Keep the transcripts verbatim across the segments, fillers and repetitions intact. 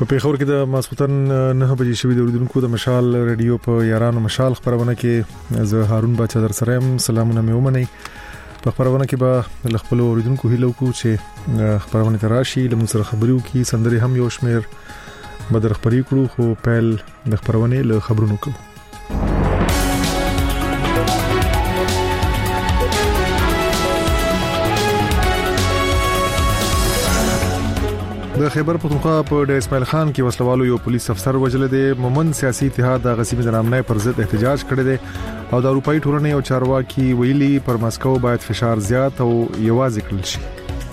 په پیښور کې د ماسپتن نه بجې شوې د اوریدونکو د مشال رادیو په یارانو مشال خبرونه کې زه هارون بچا در سره يم. سلامونه مې ومنئ. په خبرونه کې به خپل اوریدونکو هیله وکړو چې خبرونه تراشي له موږ سره خبرو کې سندري هم یو شمیر بدر خبري کړو خو پیل د خبرونه له خبرونو کوو. د خیبر پختونخوا په ډیر اسماعیل خان کې وسلوالو یو پولیس افسر وجل دي. مومن سیاسي اتحاد د غسیمه د نامنۍ پر ضد احتجاج کړی دی او د اروپאי ټولنې او چارواکي ویلي پر مسکو باید فشار زیات او یوازې کړل شي.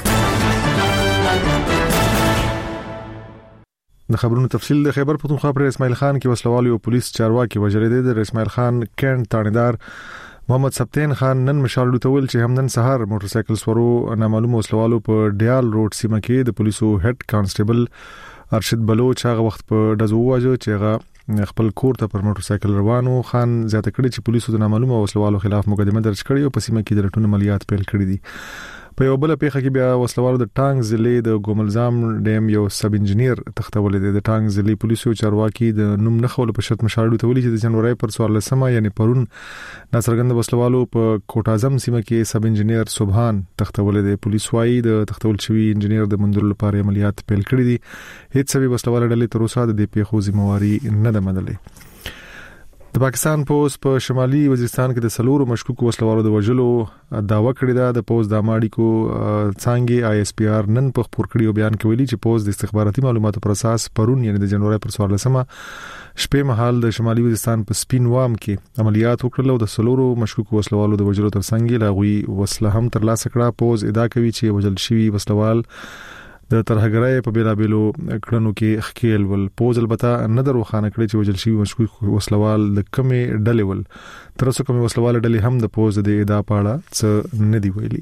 د خبرونو تفصیل د خیبر پختونخوا پر اسماعیل خان کې وسلوالو یو پولیس چارواکي وجل دي. د اسماعیل خان کینټ تانیدار محمد سبتین خان نن مشال لوتول چې همدن سهار موټر سایکل سورو نامعلوم وسلوالو په ډیال روډ سیمه کې د پولیسو هډ کانسټیبل ارشد بلوچ هغه وخت په دزو واجو چې هغه خپل کور ته پر موټر سایکل روانو. خان زیاته کړی چې پولیسو د نامعلوم وسلوالو خلاف مقدمه درج کړې او په سیمه کې د رټون عملیات پیل کړې دي. په یو بل پیښه کې بیا وسلوالو د ټانګ ضلع د ګوملزام ډیم یو سب انجنیر تختول دي. د ټانګ ضلع پولیسو چارواکي د نوم نخول په شرط مشاهده تولي چې د جنوري پر څوارلسمه یعنی پرون ناصرګند وسلوالو په کوټ اعظم سیمه کې سب انجنیر سبحان تختول دي. پولیس وايي د تختول شوی انجنیر د منځلو لپاره عملیات پیل کړی دي. هیڅ سبي وسلواله ډلې تر اوسه د دې پیښو ذمہواری نه ده منلې. د پاکستان پوز په شمالي وزیرستان کې د سلورو مشکوک وسلوالو د وژلو داوا کړې ده. د پوز د اماړي کو څنګه آی اس پی آر نن په خبر کړیو بیان کې ویلي چې پوز د استخباراتي معلوماتو پر اساس پرون یعنی د جنوري پر څوارلسمه شپې مهال د شمالي وزیرستان په سپین وام کې عملیات وکړل او د سلورو مشکوک وسلوالو د وژلو ترڅنګ لاغوي وسله هم ترلاسه کړه. پوز ادعا کوي چې وژل شوی وسلوال د ترهګرۍ په بیلابېلو کړنو کې خکېل ول. پوز البته نه دروخانه کړی چې وژل شوی مشکوک وسلوال د کمې ډلې ول. تر اوسه کومې وسلوال ډلې هم د پوز د ادعا پاړه څه نه دی ویلي.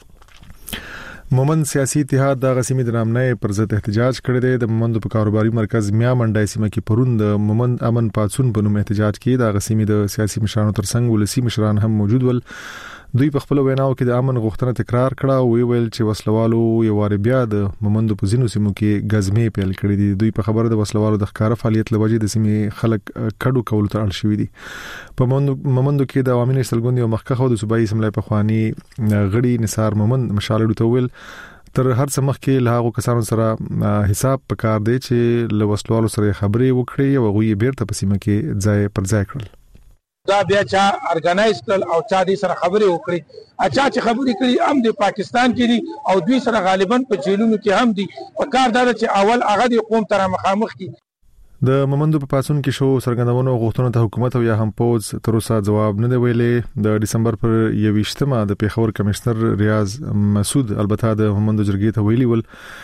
مومن سیاسي اتحاد د غسیمه د نامنۍ پر ضد احتجاج کړی دی. د مومند په کاروباري مرکز میا منډای سیمه کې پرون د مومن امن پاتسون په نوم احتجاج کې د غسیمه د سیاسي مشرانو ترڅنګ ولسی مشران هم موجود ول. دوی په خپل ویناو کې د امن غوښتنه تکرار کړه او ویل چې وسلوالو یو وار بیا د مومند په زینو سیمو کې غزمې پیل کړې دي. دوی په خبره د وسلوالو د ښکار فعالیت لوجې د سیمې خلک کډو کول تر اړ شوې دي. په مومند کې د عوامي نشلګوند یو مخکخه د صوبایي سملای په خواني غړي نثار مومند مشالډو توول تر هر څه مخکې له هغه کسانو سره حساب پکار دی چې له وسلوالو سره خبرې وکړي او غوي بیرته په سیمه کې ځای پر ځای کړل. دا بیا چا ارګنایز کړل او چا دې سره خبرې وکړي. اچھا چې خبرې کړي هم د پاکستان کې دي او دوی سره غالبا په جیلونو کې هم دي. په کار دا چې اول هغه د قوم تر مخامخ کی د مومندو په پاسون کې شو سرګندونو غوښتنو ته حکومت او یا هم پوز تر اوسه جواب نه دی ویلې. د دسمبر پر یوویشتمه د پیښور کمشنر ریاض مسعود البته د مومندو جرګې ته ویلي ول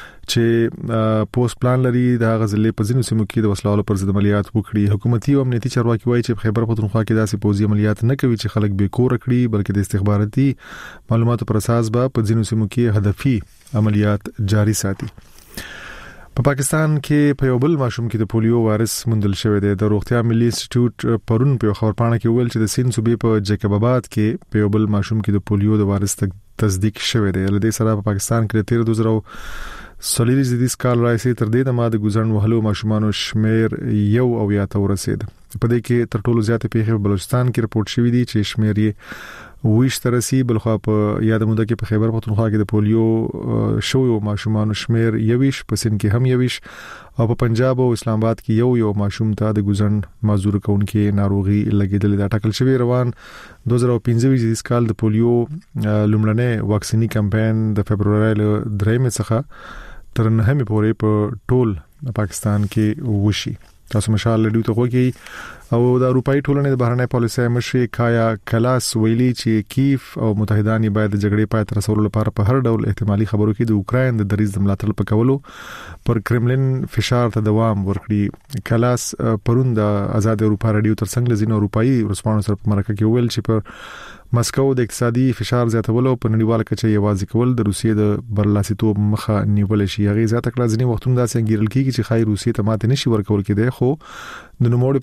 چې پوسټ پلان لري د غزلې په ځینو سیمو کې د وسلوالو پر ضد عملیات وکړي. حکومتي او امنیتي چارواکي وایي چې خیبر پختونخوا کې داسې پوځي عملیات نه کوي چې خلک به کور کړي بلکې د استخباراتي معلوماتو پر اساس به په ځینو سیمو کې هدفي عملیات جاري ساتي. په پاکستان کې په یو بل ماشوم کې د پولیو وایرس موندل شوی دی. د روغتیا ملي انسټیټیوټ پرون په خبرپاڼه کې ویل چې د سین صوبې په جیکب آباد کې په یو بل ماشوم کې د پولیو د وایرس تصدیق شوی دی. لدې سره په پاکستان کې تیر دوه زره سولیریز د دې کال راځي تر دې د ما د ګزن وهلو ماشومان شمیر یو او یا ته ورسید. په دې کې تر ټولو زیات پیښې په بلوچستان کې رپورټ شوې دي چې شمیر یې ویش ترسي. بلخوا په یاد موده کې په خیبر پختونخوا کې د پولیو شویو ماشومان شمیر یویش، په سند کې هم یویش او په پنجاب او اسلام آباد کې یو یو ماشوم ته د ګزن معذور کونکي ناروغي لګیدل. دا ټاکل شوی روان دوه زره پنځه د کال د پولیو لومړنۍ واکسینی کمپاین د فبرवरी ل درېمې څخه تر نهمې پورې په ټول پاکستان کې وشي. تاسو مشال لډیو ته وګورئ او د اروپאי ټولنې د بهرنۍ پالیسۍ مشر کایا کلاس ویلي چې کیف او متحدان باید د جګړې پای ته رسولو لپاره په هر ډول احتمالي خبرو کې د اوکراین د دریځ د ملاتړ په کولو پر کرملین فشار ته دوام ورکړي. کلاس پرون د آزاد اروپا رادیو ترڅنګ لزین اروپאי ورسپانو سره په مرکه کې ویل چې پر مسکو د اقتصادي فشار زیاتولو په نړیواله کچه یوازې کول د روسیې د برلاسیتوب مخه نیول شي. هغه زیاته کړه ځینې وختونه داسې انګیرل کیږي چې خای روسیې ته ماته نشي ورکول کېدای، خو د نوموړي په خبره چې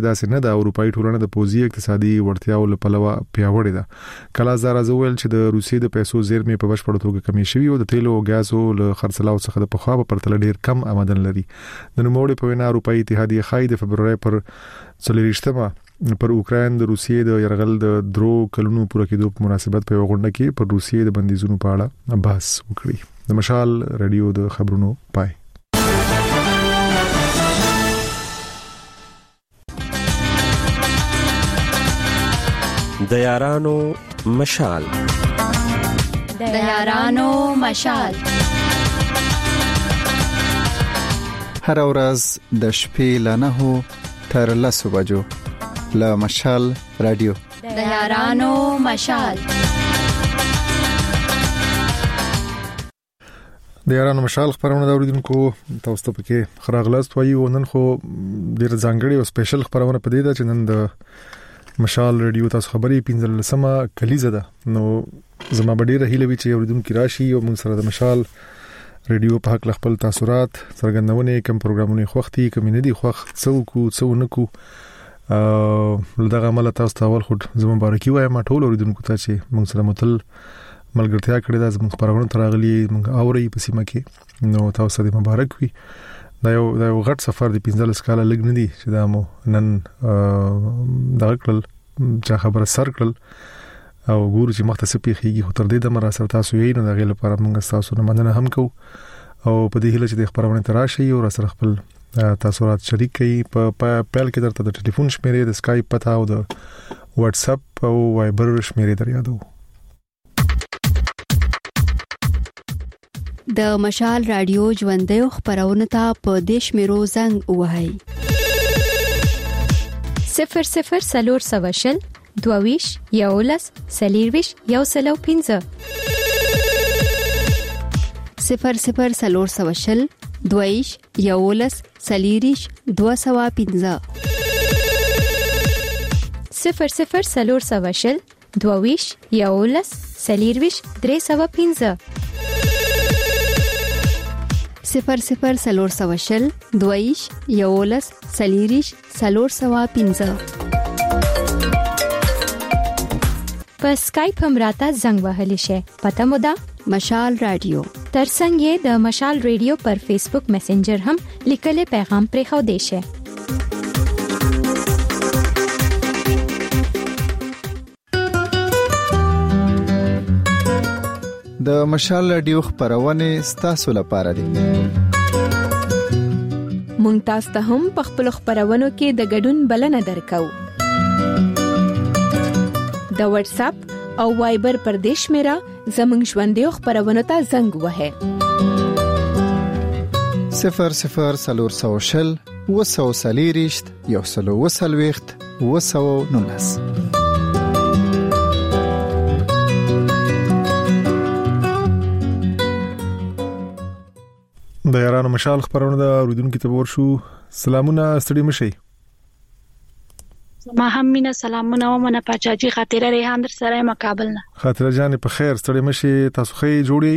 داسې نه ده. اروپאי ټولنه د پوزي اقتصادي وړتیاو لپاره پیاوړې ده. کله زار ازول چې د روسیې د پیسو زیرمې په بشپړ توګه کمی شوی او د تیلو او غازو له خرڅلاو څخه د پخوا په پرتله ډیر کم آمدن لري. د نوموړي په وینا اروپאי اتحادیه خای د فبرवरी پر څلورشتمه پر اوکرين د روسیې د يرغل د درو کلونو پوره کېدو په مناسبت په غونډه کې پر روسیې د بندیزونو په اړه بحث وکړي. د مشال رادیو د خبرونو پای. د یارانو مشال د یارانو مشال هر ورځ د شپې له نهو تر لسو بجو له مشال رادیو د یارانو مشال د یارانو مشال خبرونه دا اوریدونکو تاسو ته پکې خراغلاست وایو. نن خو ډیر ځانګړي او سپیشل خبرونه پدې ده چې نن د مشال رادیو تاسو خبري پنځلسمه کلیزه ده. نو زما ډیره هیله وی چې اوریدونکو راشي او موږ سره د مشال رادیو په حق خپل تاثیرات څرګندونه کوم پروګرامونه خوختي کوم نه دي خوخت څوک څونکو ا لدغه عمل تاسو ته اول خو زموږ مبارکي وایم ټول اوریدونکو ته چې موږ سره متل ملګرتیا کړې ده. زموږ خبرونه تراغلي موږ اوري په سیمه کې نو تاسو ته مبارک وي. دا یو دا یو غټ سفر دی پنځلس کاله لګ نه دي چې دا مو نن دا کړل چې خبره سر کړل او ګورو چې مختص پیخيږي خو تر دې د مرا سره تاسو یې نو دا غل لپاره موږ تاسو نه مننه هم کو او په دې هیله چې د خبرونه تراشي او سره خپل تاسورات شریک کړئ. په پیل کې درته د ټلیفون شمیرې د اسکایپ پتا او د واتس اپ او وایبر شمیرې در یادو. د مشال رادیو ژوندۍ خبرونه ته په دیش میرو زنګ وهاي صفر صفر سلور سواشل دوویش یولس سلیرویش یو سلو پینځه صفر صفر سلور سواشل دویش یولس سلیریش دو سوا پینځه صفر صفر سلور سواشل دوویش یولس سلیرویش درې سوا پینځه صفر صفر سلور سواشل دویش یولس سلیریش سلور سوا پینځه په سکایپ هم راته زنګ وهلی شي. پته مو ده مشال رادیو ترڅنګ یې د مشال رادیو پر فیسبوک میسنجر هم لیکلي پیغام پرې خو دی شي. د مشال رادیو خبرونه ستاسو لپاره دي. مونږ تاسو ته هم په خپل خبرونو کې د ګډون بلنه درکو. د واتس اپ او وایبر پر دیش میرا زمنګ ژوندۍ خبرونه ته زنګ وهه صفر صفر سلور سوشل وسو سلیریشت یو سلو وسلويخت وسو نونس. د یارانو مشال خبرونه د اوریدونکو ته ورشو. سلامونه ستړي مشي. ما هم مینا سلامونه و منه پاچاجي خاطره ریحان در سره مقابل نه خاطره جان په خیر ستړي مشي. تاسو خې جوړي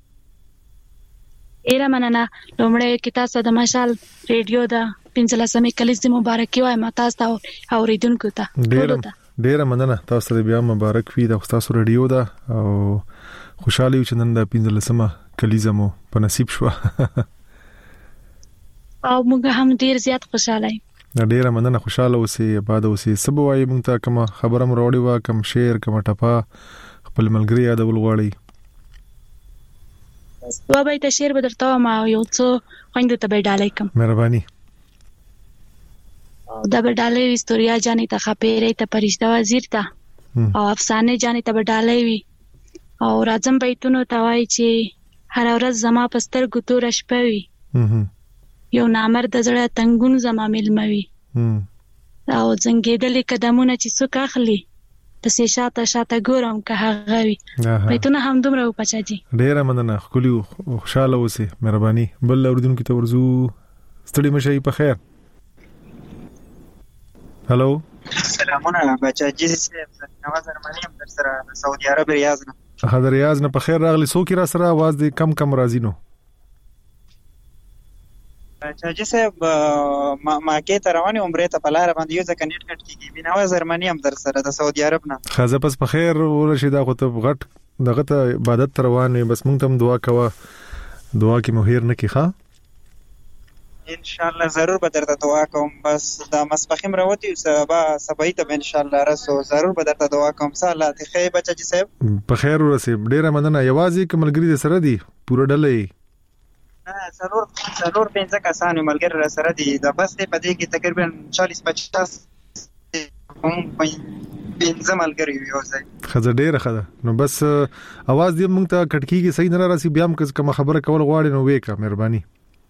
ایره مننه. لومړی کې تاسو د مشال ریډیو د پنځلسمې کلیزې مبارکي وایم تاسو ته اوریدونکو ته. ډیر ډیر مننه. تاسو ته بیا مبارک وي د تاسو ریډیو دا او خوشاله یو چې نن د پنځلسمه کلیزه مو په نصیب شو. او موږ هم ډیر زیات خوشاله یو. ډیر مننه. خوشاله اوسئ آباد اوسئ. سبا وايي موږ ته کوم خبره مو راوړی وا کوم شعر کوم ټپه خپل ملګری یادول غواړي. و به ته شعر بدرته ما یو څو خويند ته به ډالای کوم. مهرباني. دا به ډالای استوریا جاني ته خپېرې ته پرشتہ وزیر ته او افسانه جاني ته به ډالای وي او راځم بیتونو ته وای چې هر ورځ زما پستر ګتور شپوي یو نامر د زړه تنګون زما ملموي او څنګه قدمونه چې څوک اخلي پسې شاته شاته ګورم که هغه وي. بیتونه هم دومره و پچاجي. ډیر مننه. خولي خوشاله اوسئ. مهرباني. بل اوریدونکو ته ورزو ستړي مشي په خیر. هالو سلامونه بچاجي صاحب. نواز ارمانی هم در سره سعودي عرب ریاض نه. حاضر ریاض نه په خیر راغلی. سو کی را سره आवाज دې کم کم راځي نو. اچھا جی صاحب ما کې ته روانې عمره ته په لار باندې یو ځکه نیټ کټ کیږي بناوه زرمنی هم در سره د سعودي عرب نه خزه پس په خیر ورشي دا خو ته غټ دغه ته عبادت روانې بس مونږ ته دعا کوه دعا کې مهیر نه کی ښا ان شاء الله ضرور به درته دعا کوم بس دا مسبخیم راوتی سبا سبا ته ان شاء الله رسو ضرور به درته دعا کوم صلی الله ته خیر بچا جی صاحب په خیر ورسې ډیره مننه یوازې کوملګری د سره دی پوره ډلې ضرور ضرور پنځه کسان ملګری سره دي دا بس په دې کې تقریبا چالیس پچاس هم پنځه ملګری یو ځای خزه ډیره خزه نو بس आवाज دې مونږ ته کټکیږي صحیح نه راسي بیا هم کوم خبره کول غواړي نو وېکا مهرباني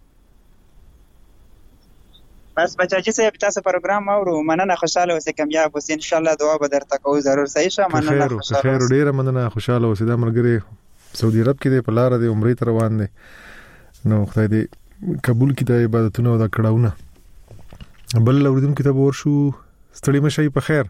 بس بچا چې صاحب تاسو پروګرام اورو مننه خوشاله اوسئ کامیاب اوسئ ان شاء الله دعا به درته کوو ضرور صحیح شه مننه خوشاله خیر ډیره مننه خوشاله اوسئ دا ملګری سعودي عرب کې په لار د عمرې تر روان دي نو خدای دې قبول کړي د عبادتونو او د کړهونه بل اوردون کتاب ورشو ستړي مشي په خیر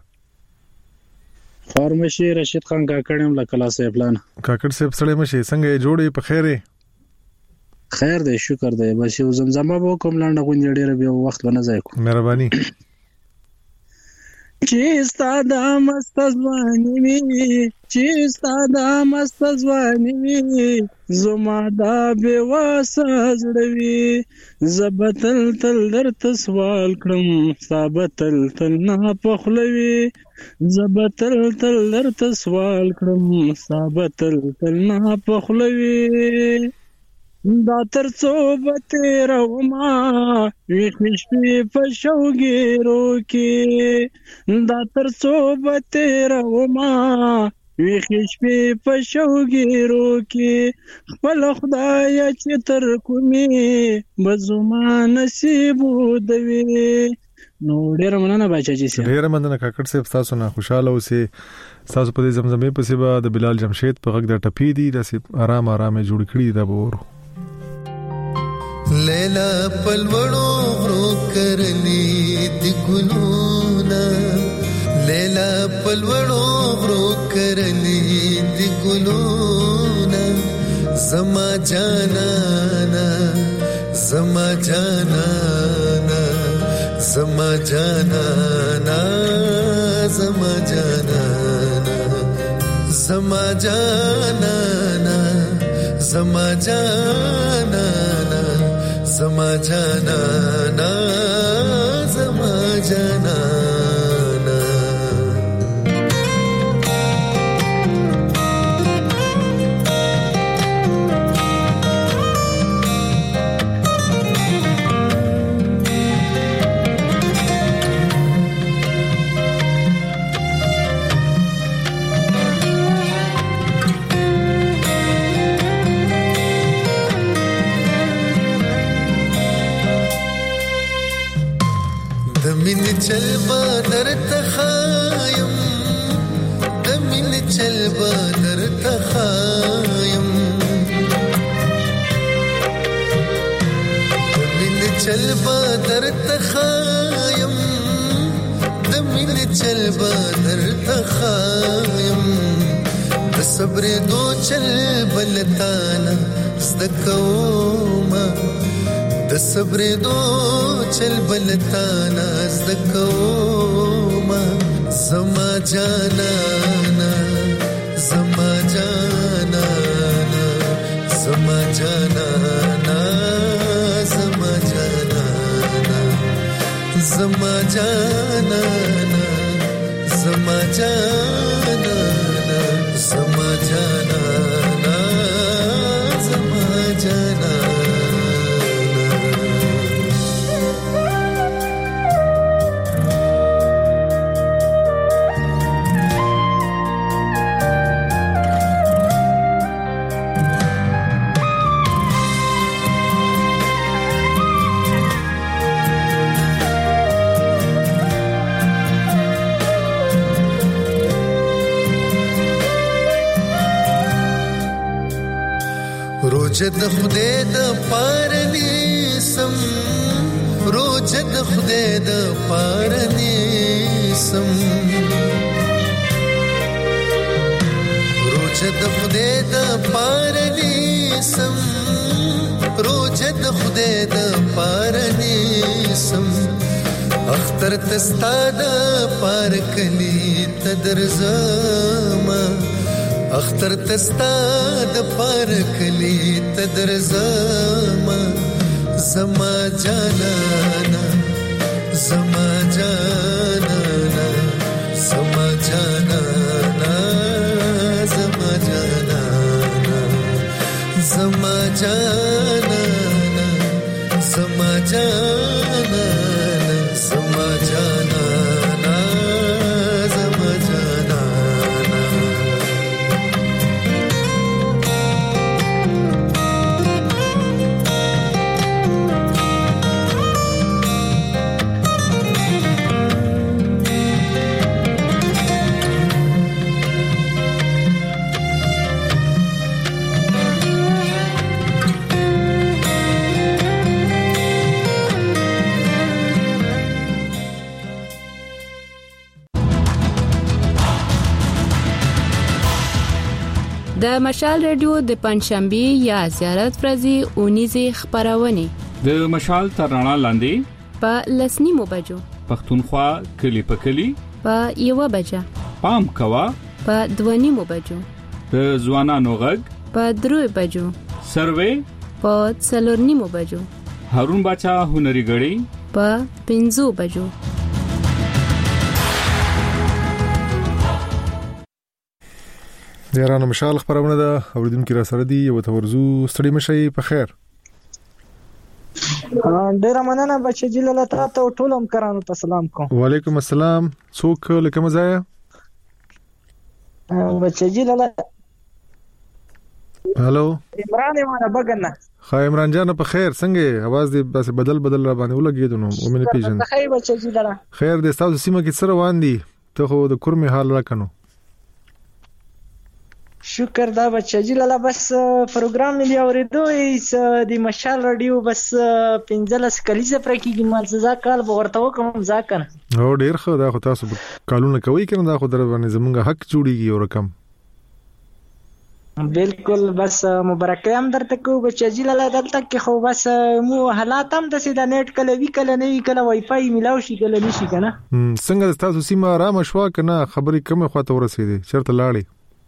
فارمشي رشید خان کاکړم له کلاسه پلان کاکړ صاحب ستړي مشي څنګه جوړې په خیره خیر دی شکر دی بس یو زمزمه به کوم لاندې غونډه ډیره به وخت ونه ځای کو مهرباني چې ستاد مستزوانی وی چې ستاد مستزوانی وی زما دا به واسزړوي زبتل تل درته سوال کړم ثابتل تل نه پخلوي زبتل تل درته سوال کړم ثابتل تل نه پخلوي دا تر څو به تیروما ویښې شپې په شوګیرو کې دا تر څو به تیروما ویښې شپې په شوګیرو کې خپل خدای چې تر کومې به زما نصیب ودوي نو ډېره مننه بچا جی سي ډېره مننه کاکړ صاحب تاسو نه خوشاله اوسئ تاسو په دې زمزمې په سبا د بلال جمشید په غږ د ټپی دي د آرام آرام جوړ کړی دا بورو لیلا پلوړو غرو کرلی د ګلونا لیلا پلوړو غرو کرلی د ګلونا زما جانانا زما جانانا زما جانانا زما جانانا زما جانانا زما جانانا زما جانانا زما جانانا چل بدر تخایم دمین چل بدر تخایم دمین چل بدر تخایم دمین چل بدر تخایم د صبر دو چل بلتانا زدکوما د صبر دو چل بلتانا زدکوما زما جانانا زما جانانا زما جانانا زما جانانا زما جانانا زما جانانا زما جانانا زما جانانا روزه د خدای د پارني سم روزه د خدای د پارني سم روزه د خدای د پارني سم روزه د خدای د پاره سم اختر تستا د پار کلی تدرزما اختر تستا د پار کلی تدرزما زما جانانا زما جانانا زما جانانا زما جانانا زما جانانا زما جانانا زما جانانا زما جانانا د مشال رادیو د پنځشنبه یا زیارت ورځې اونیزه خبرونه د مشال ترانه لاندې په لسنیمو بجو پښتونخوا کلی په کلی په یو بجه پام کوا په دونیمو بجو د ځوانانو غږ په درو بجو سروې په څلورنیمو بجو هارون بچا هنري غړي په پنځو بجو یارانو مشال خبرونه ده اوریدونکو را سره دی او تورزو ستړي مشي په خیر ډیر مننه بچی جلاله تاسو ټول هم کرانو ته سلام کوم وعلیکم السلام څوک لکه مزایا بچی جلاله هالو عمران مانه بغنه خا عمران جان په خیر څنګه आवाज دې بس بدل بدل را باندې ولګید نو ومنه پیژن خیر بچی جلاله خیر دې تاسو سیمه کې سره وان دي ته خو د کورمه حال راکنو شکر دا بچی جلاله بس پروګرام ملي اوریدو ای د مشال رادیو بس پنځلس کلیزه پرکیږي مالزه کال ورته کوم ځکه او ډیر خو دا خو تاسو قانون کوي کنه دا خو در باندې زمونږ حق جوړیږي او رقم بالکل بس مبارکه هم درته کو بچی جلاله دلته کې خو بس مو حالات هم د سیده نیټ کله وی کله نه وی کله وای فای ملاو شي کله نشي کنه څنګه تاسو سیمه آرام شوا کنه خبرې کومه خواته ورسېدي چیرته لاړې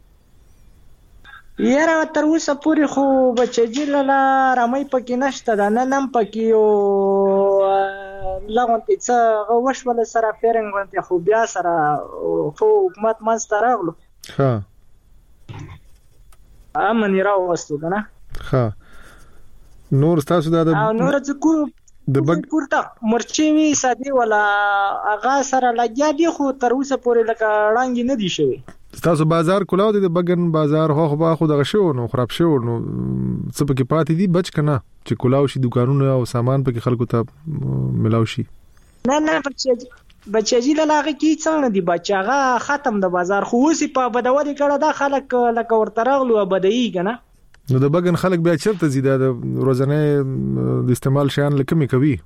یاره تر اوسه پورې خو بچی جلاله رامي پکې نشته دا نه نم پکې او لغونته څه غوښول سره فیرنګ ونته خو بیا سره خو حکومت منځ ته راغلو ها امن راوستو کنه ها نور تاسو دا او نور څه د بګ پورته مرچی وی سادي ولا اغا سره لګیا دي خو تر اوسه پورې لکه وړاندې نه دي شوی تاسو بازار کولاو دي د بګن بازار خو خو خو دغه شو نو خراب شو نو څه پکې پاتې دي بچ کنه چې کولاو شي دکانونه او سامان پکې خلکو ته ملاو شي نه نه بچی بچی لاله کی څنګه دي بچاغه ختم د بازار خو اوسې په بدوالي کړه دا خلک لکه ورته راغلو بدایي کنه نو د بګن خلک بیا چیرته زیاده د روزانه د استعمال شیان لکمي کوي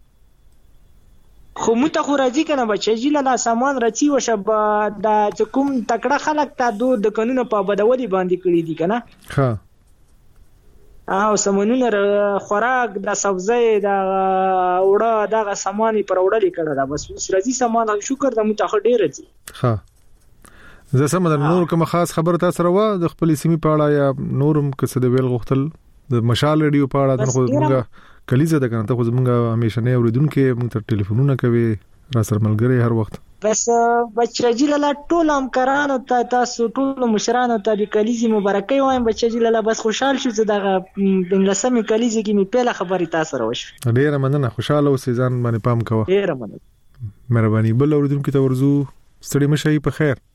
خو مت خو راځي کنه بچی جلاله سامان رچی وشب د کوم تکړه خلک ته دو د قانون په بدولي باندې کړی دي کنه ها او سمونونه خوراک د سبزی د وړه دغه سامان پر وړلې کړه دا بس راځي سامان شکر د متخ ډیر راځي ها زه سم د نور کوم خاص خبر تاسو راو د خپل سیمې په اړه یا نورم کڅ د ویل غختل د مشال ریډیو په اړه د خو موږ کلیزه د کنه ته خو موږ همیشه نه اوریدونکو موږ تر ټلیفونونه کوي را سره ملګری هر وخت بس بچی جلاله ټول هم کرانو ته تاسو ټول مشرانو ته د کلیزي مبارکي وایم بچی جلاله بس خوشحال شو چې دغه بنګلسمي کلیزي کې می پیله خبري تاسو راوښ ډیره مننه خوشاله اوسې ځان باندې پام کوه ډیره مننه مهرباني بل اوریدونکو ته ورزو ستړي مشي په خیر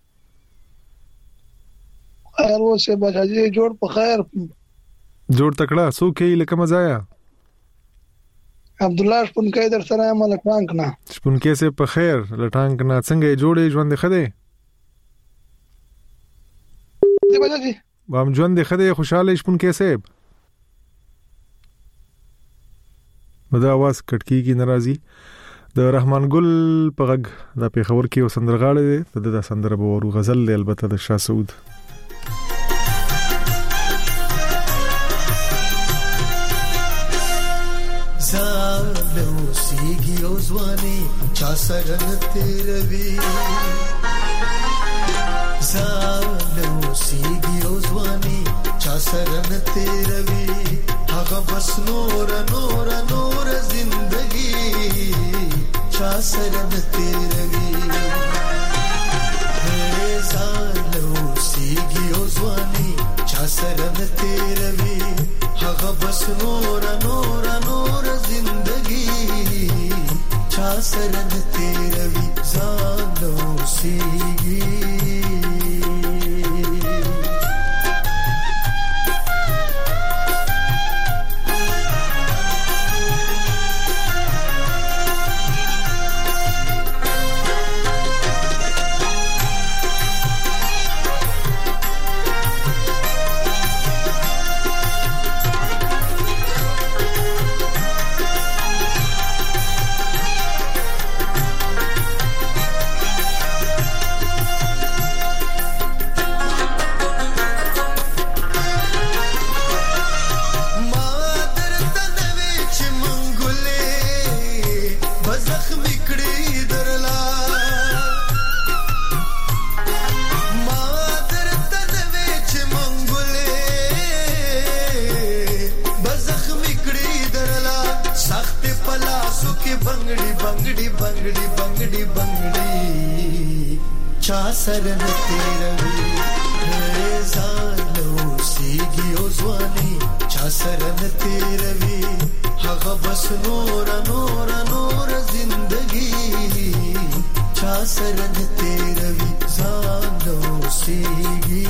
خیر اوسه بچی جوړ په خیر جوړ تکړه سو کې لکه مزایا عبد الله شپونکې در سره ملک ټانک نه شپونکې سه په خیر لټانک نه څنګه جوړې ژوند خده دی بچی وام ژوند خده خوشاله شپونکې سه مدا आवाज کټکی کی ناراضي د رحمان ګل په غږ د پیښور کې وسندرغاړي د د سندره بورو غزل له البته د شاه سعود زالو سیږي او ځواني چا سره نه تیروي زالو سیږي او ځواني چا سره نه تیروي هغه بس نور نور نور زندگی چا سره نه تیروي زالو سیږي او ځواني چا سره نه تیروي هغه بس نور نور نور زندگی چا سره نه تیروي زالو سیږي سرن تیروي زالو سیږي او ځواني چا سرن تیروي هغه بس نور نور نور زندگی چا سرن تیروي زالو سیږي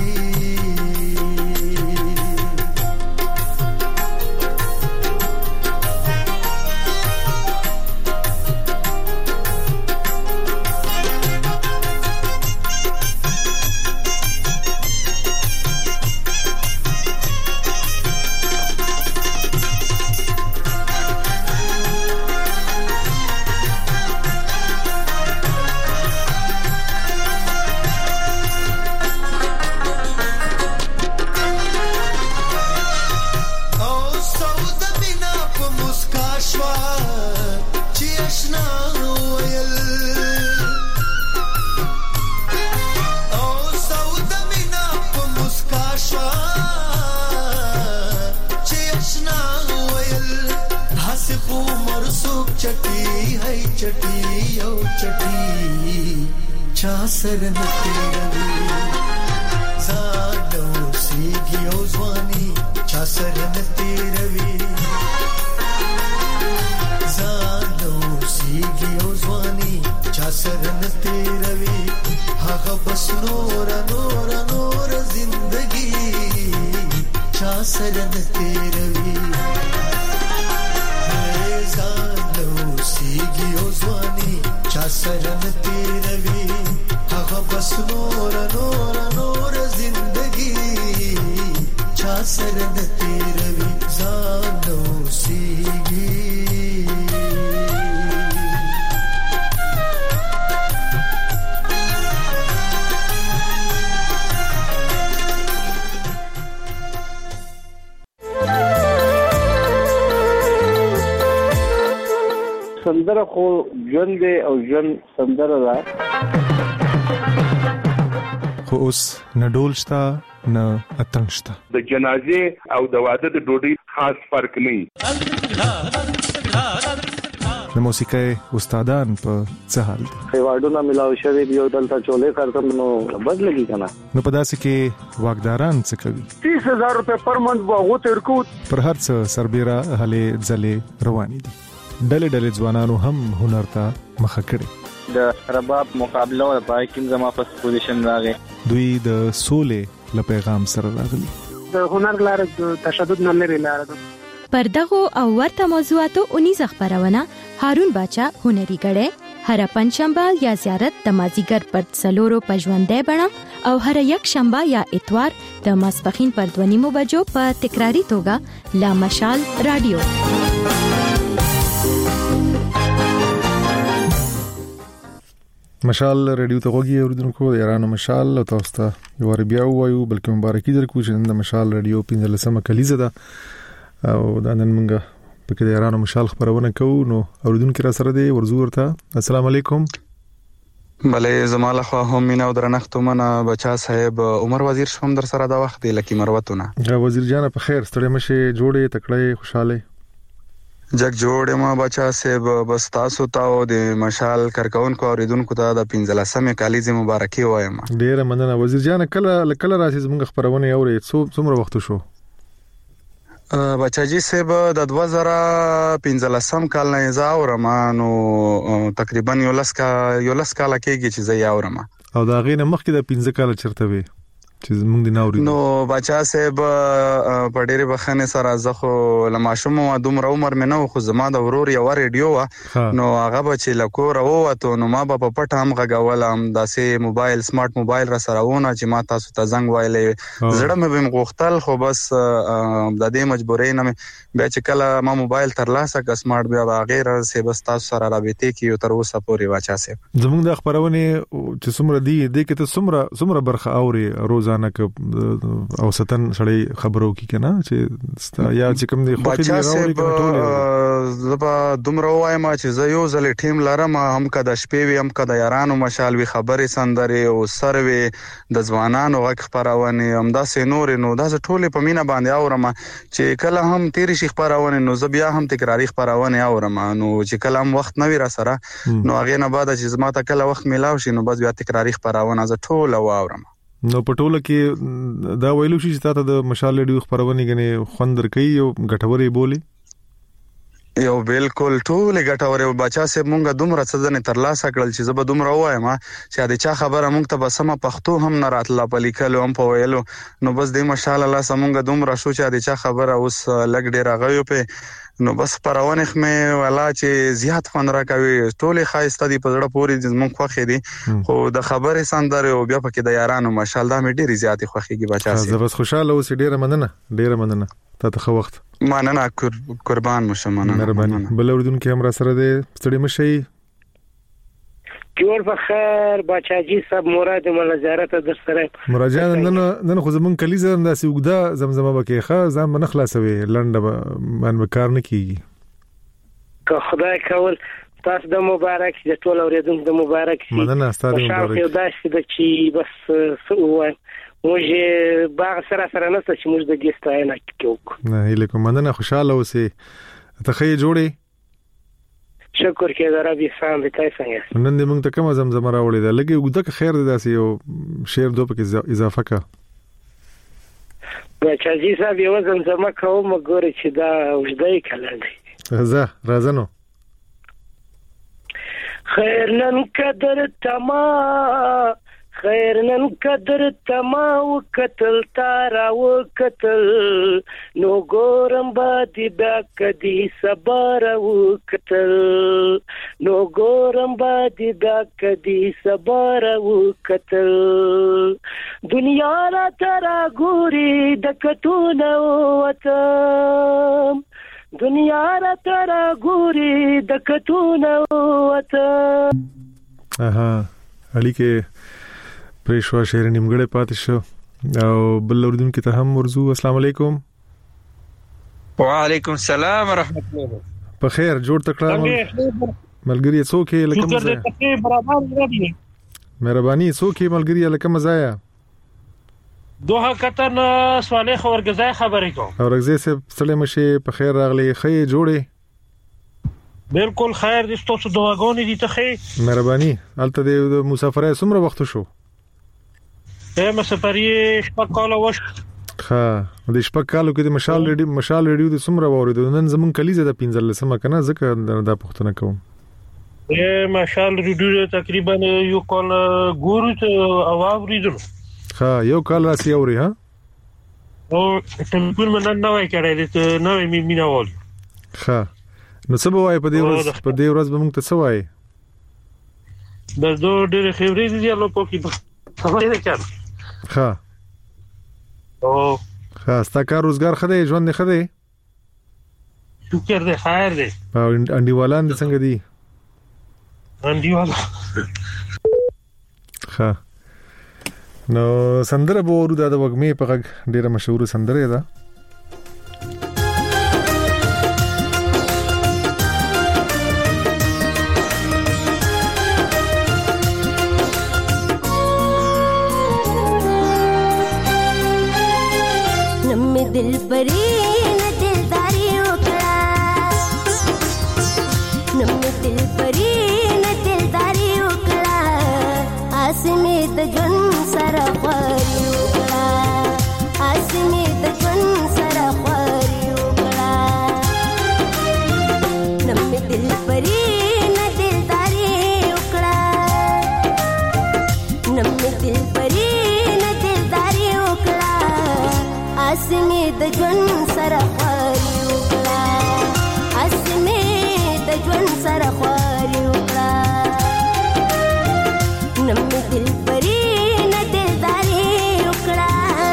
سرن تیروي زالو سیږي او ځواني چا سرن تیروي زالو سیږي او ځواني چا سرن تیروي هغه بس نور نور نور زندگی چا سرن تیروي زالو سیږي او ځواني چا سرن تیروي هغه بس نور نور نور زندگی چا سره نه تیروي زالو سیږي سندره خو ژوند او ژوند سندره ده خو اوس نه ډول شته نه اتنګ شته د جنازې او د واده د ډوډۍ خاص فرق نه د موسیقۍ استادان په څه حال دي خیواړونه ملاو شوی دی او دلته چولې کارته نو بدلږي کنه نو په داسې کې واګداران څه کوي تیس هزار روپے پر منټ وغو تر کو پر هر څه سربېره هلې ځلې روانې دي ډلې ډلې ځوانانو هم هنر ته مخه کړي د رباب مقابله او پای کې زما په پوزیشن راغی دوی د سولې له پیغام سره راغلي د هنر لار د تشدد نه لري لار ده پر دغه او ورته موضوعاتو اونیز خبرونه هارون باچا هنري غړې هر پنځشنبه یا زیارت د مازیګر پر څلورو پژوندې بڼه او هر یک شنبه یا اتوار د ماسپخین پر دونیمو بجو په تکراری توګه لا مشال رادیو مشال رادیو ته وګورئ اوردونکو ایران مشال او تاسو ته یو بیا وایو بلکې مبارکي درکو چې د مشال رادیو پنځلسمه کلیزه ده او دا نن موږ په کې د یارانو مشال خبرونه کوو. نو اوریدونکو را سره دی ورزو ورته. السلام علیکم. بلې زماله خو هم مینا او درنښت منه بچا صاحب عمر وزیر شوم در سره دا وخت دی لکه مروتونه. وزیر جان په خیر ستړي مشه جوړې تکړه خوشاله جګ جوړ ما بچا صاحب بس تاسو ته د مشال کارکونکو اوریدونکو ته د پنځلسمې کالیزه مبارکي وایم. ډیره مننه وزیر جان. کله کله راځي زموږ خبرونه اوري څومره وخت شو؟ بچا جی صاحب د دوه زره پنځلسم کال نه زه اورم نو تقریبا یو لس کا یو لس کال کېږي چې زه اورم. او دا غینه مخکې د پنځه کال چرته وي چې موږ دی ناوري. نو بچا صاحب په ډېر بخنه سره زه خو لماشوم او دومره عمر مې نه خو زما د ورور یو ریډیو وا نو هغه به چې لکور ووته نو ما به په پټه هم غږولم داسې موبایل سمارټ موبایل را سره ونه چې ما تاسو ته زنګ وایلې زړه مې بهم غوښتل خو بس د دې مجبورې نه بیا چې کله ما موبایل تر لاسه ک سمارټ بیا غیر سه بس تاسو سره رابطې کیو تر اوسه پورې بچا صاحب. زموږ د خبرونه چې څومره دی د کې ته څومره څومره برخه اوري روزانه ک او ستن سړی خبرو کی کنه چې یا چې کوم دی خو بچا صاحب زبا دومره وایم چې زه یو ځل ټیم لرم هم کده شپې وي هم کده یارانو مشال وی خبرې سندري او سروي د ځوانانو غږ خبرونه هم دا سينور نو دا ټوله په مینا باندې اورم چې کله هم تیری شي خبرونه نو زه بیا هم تکراری خبرونه اورم نو چې کله هم وخت نوي را سره نو هغه نه بعد چې زما ته کله وخت میلاو شي نو بس بیا تکراری خبرونه زه ټوله واورم. نو پټوله کې دا ویلو شي چې تاسو د مشال ډیو خبرونه غني خوندر کوي او غټوري بولی یو بالکل ټول غټوري بچا سه مونږه دومره څه تر لاسه کړل چې زب دومره وایم چې د چا خبره مونږ ته بسمه پښتو هم نه راتله په لیکلو هم په ویلو نو بس د مشال الله سمونږه دومره شو چې د چا خبره اوس لګ ډیر غيو په نو بس پرونه خمه ولا چې زیات فن راکوي ټوله خاصه دي په زړه پوری زمون خوخه دي خو د خبره سندره او بیا پکې د یارانو ماشال دا مې ډیره زیات خوخيږي بچا سي. زه بس خوشاله اوس ډیره مننه ډیره مننه ته خو وخت مننه قربان مشه مننه مهرباني. بل اوردونکو هم را سره دي ستړي مشي. جوړ بخیر بچا جی صاحب مراد مل زیارت در سره مراجعه نن نن خو زمون کلیزه داسې وګدا زمزمه بکې ښه ځم نه خلاصوي لنډه من کار نه کیږي که خدای کول تاسو د مبارک د ټول اوریدونکو د مبارک شي. مننه ستاسو مبارک. خو دا چې د چی بس سو موږ باغ سره سره نه چې موږ د دې ستاینه کوو. نه الیکم مننه خوشاله اوسئ ته خې جوړي شکر کې دا ربي سام دې تای څنګه نن دې موږ ته کوم زمزمه راوړې ده لګي وګدا خیر دې داسې یو شعر دوه پکې اضافه کا بچا جی صاحب یو زمزمه کوم ګوري چې دا وجدای کله دی زه راځنو خیر نن قدر تما خیر نن قدر تما وکتل تارا وکتل نو ګورم باندې بیا کدي صبر وکتل نو ګورم باندې بیا کدي صبر وکتل دنیا را ترا ګوري د کتونه وته دنیا را ترا ګوري د کتونه وته اها اړیکه پریشوا شهر نیمګړې پاتې شو او بل اوردونکو ته هم ورزو. السلام علیکم. وعلیکم السلام ورحمت الله. په خیر جوړ تکړه ملګری څوک لکه مزه مهرباني څوک ملګری لکه مزایا دوه کتن صالح ورغزای خبرې کوم ورغزای سه سلام شي په خیر راغلی خې جوړې بالکل خیر دې تاسو دواګونې دي ته خې مهرباني الته د مسافرای سمره وخت شو ته مسافرې شپږ کال وش ها د شپږ کالو کې د مشال ریډیو مشال ریډیو د سمره وورید نن زمون کلیزه د پنځلسمه کنه ځکه دا پښتنه کوم ا مشال ریډیو تقریبا یو کال ګورو ته اواز ریډو ها یو کال راسی اوري ها او ټلیفون من نه وای کړی ته نه می میناول ها نو څه وای په دې ورځ په دې ورځ به موږ ته څه وای د دوه ډېر خبرې دي له پوکي خبرې نه کړ ها او ها ستا کار روزګار خدای ژوند نه خدای شکر دې خیر دې او انډیوالان دې څنګه دي انډیوالا ها نو سندره به ورو د وګمې په غږ ډیره مشهور سندره ده دل پرې نه دلداري وکړه نم دل پرې نه دلداري وکړه اسمه د جون سره خوري وکړه اسمه د جون سره خوري وکړه نم دل پرې نه دلداري وکړه نم دل پرې نه دلداري وکړه اسمه د جون سره خوري وکړه اسمه د جون سره خوري وکړه نم دل پرې نه دلداري وکړه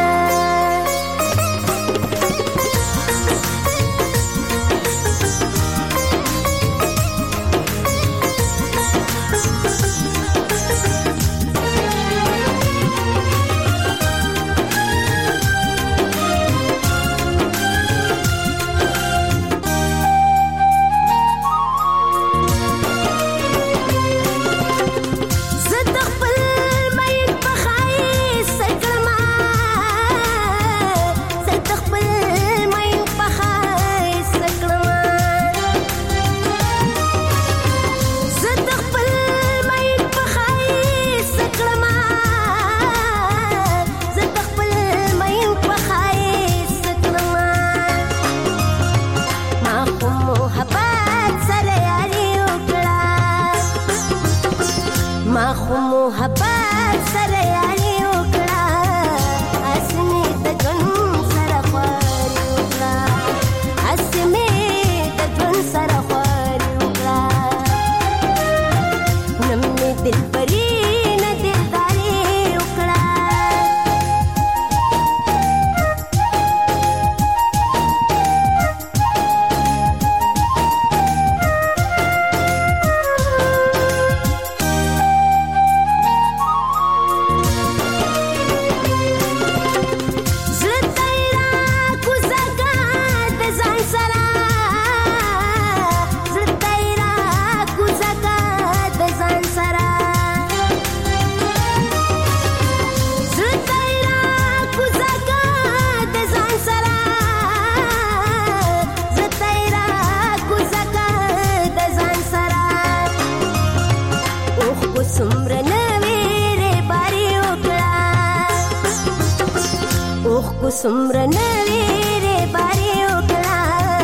سمره نویره باری وکړه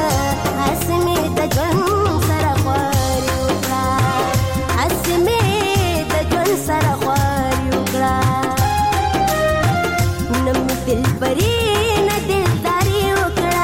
اسمه د جون سره خوري وکړه اسمه د جون سره خوري وکړه نم دل پرې نه دلداري وکړه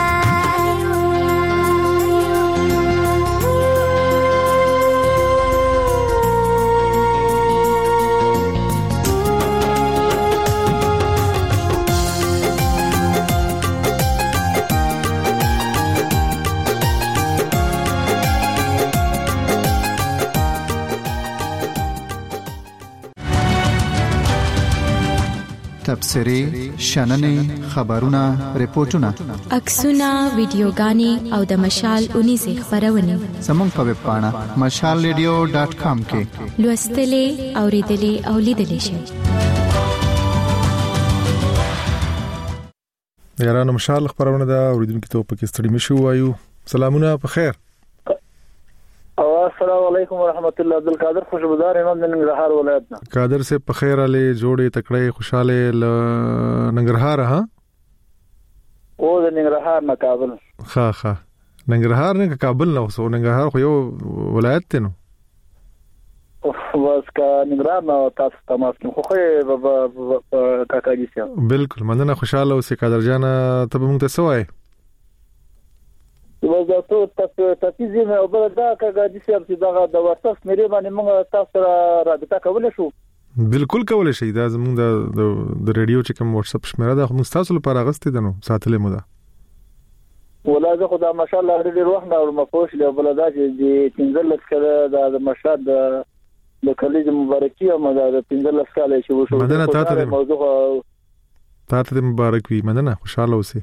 تبصرې شننې خبرونه ریپورتونه عکسونه ویډیوګانې او د مشال اونیزه خبرونه زموږ په ویب پاڼه مشال ریډیو ډاټ کام کې لوستلې اوریدلې او لیدلې شئ. یارانو مشال خبرونه دا اوریدونکو ته پکې ستړي مشو وایو. سلامونه په خیر. السلام علیکم ورحمت الله. عبدالقادر خوشبودار امام د ننګرهار ولایت نه. قادر سے په خیر علي جوړې تکړه خوشاله ننګرهار ها او د ننګرهار نه کابل. ها ها ننګرهار نه کابل نه اوسو ننګرهار خو یو ولایت دی نو. بس کا ننګرهار نه تاسو تماس نو خو کاکاجي سره بالکل مننه خوشاله اوسې قادر جان ته موږ ته سوای وځه ته تاسو زموږ او بل دا کاکاجي سره چې دا د واتس مری باندې موږ تاسو سره رابطه کولای شو. بالکل کولای شي. دا زموږ د د ریډیو چې کوم واتس اپ شمیره ده موږ تاسو لپاره غستې ده نو ساتلې مو ده. ولازم خدای ماشاءالله ډېر وخت نو مفوش له بل دا چې د پنځل لس کړه د مشهد د کلیج مبارکي او د پنځل لس کاله شو شو موضوع تاسو مبارک وي. مننه خوشاله اوسئ.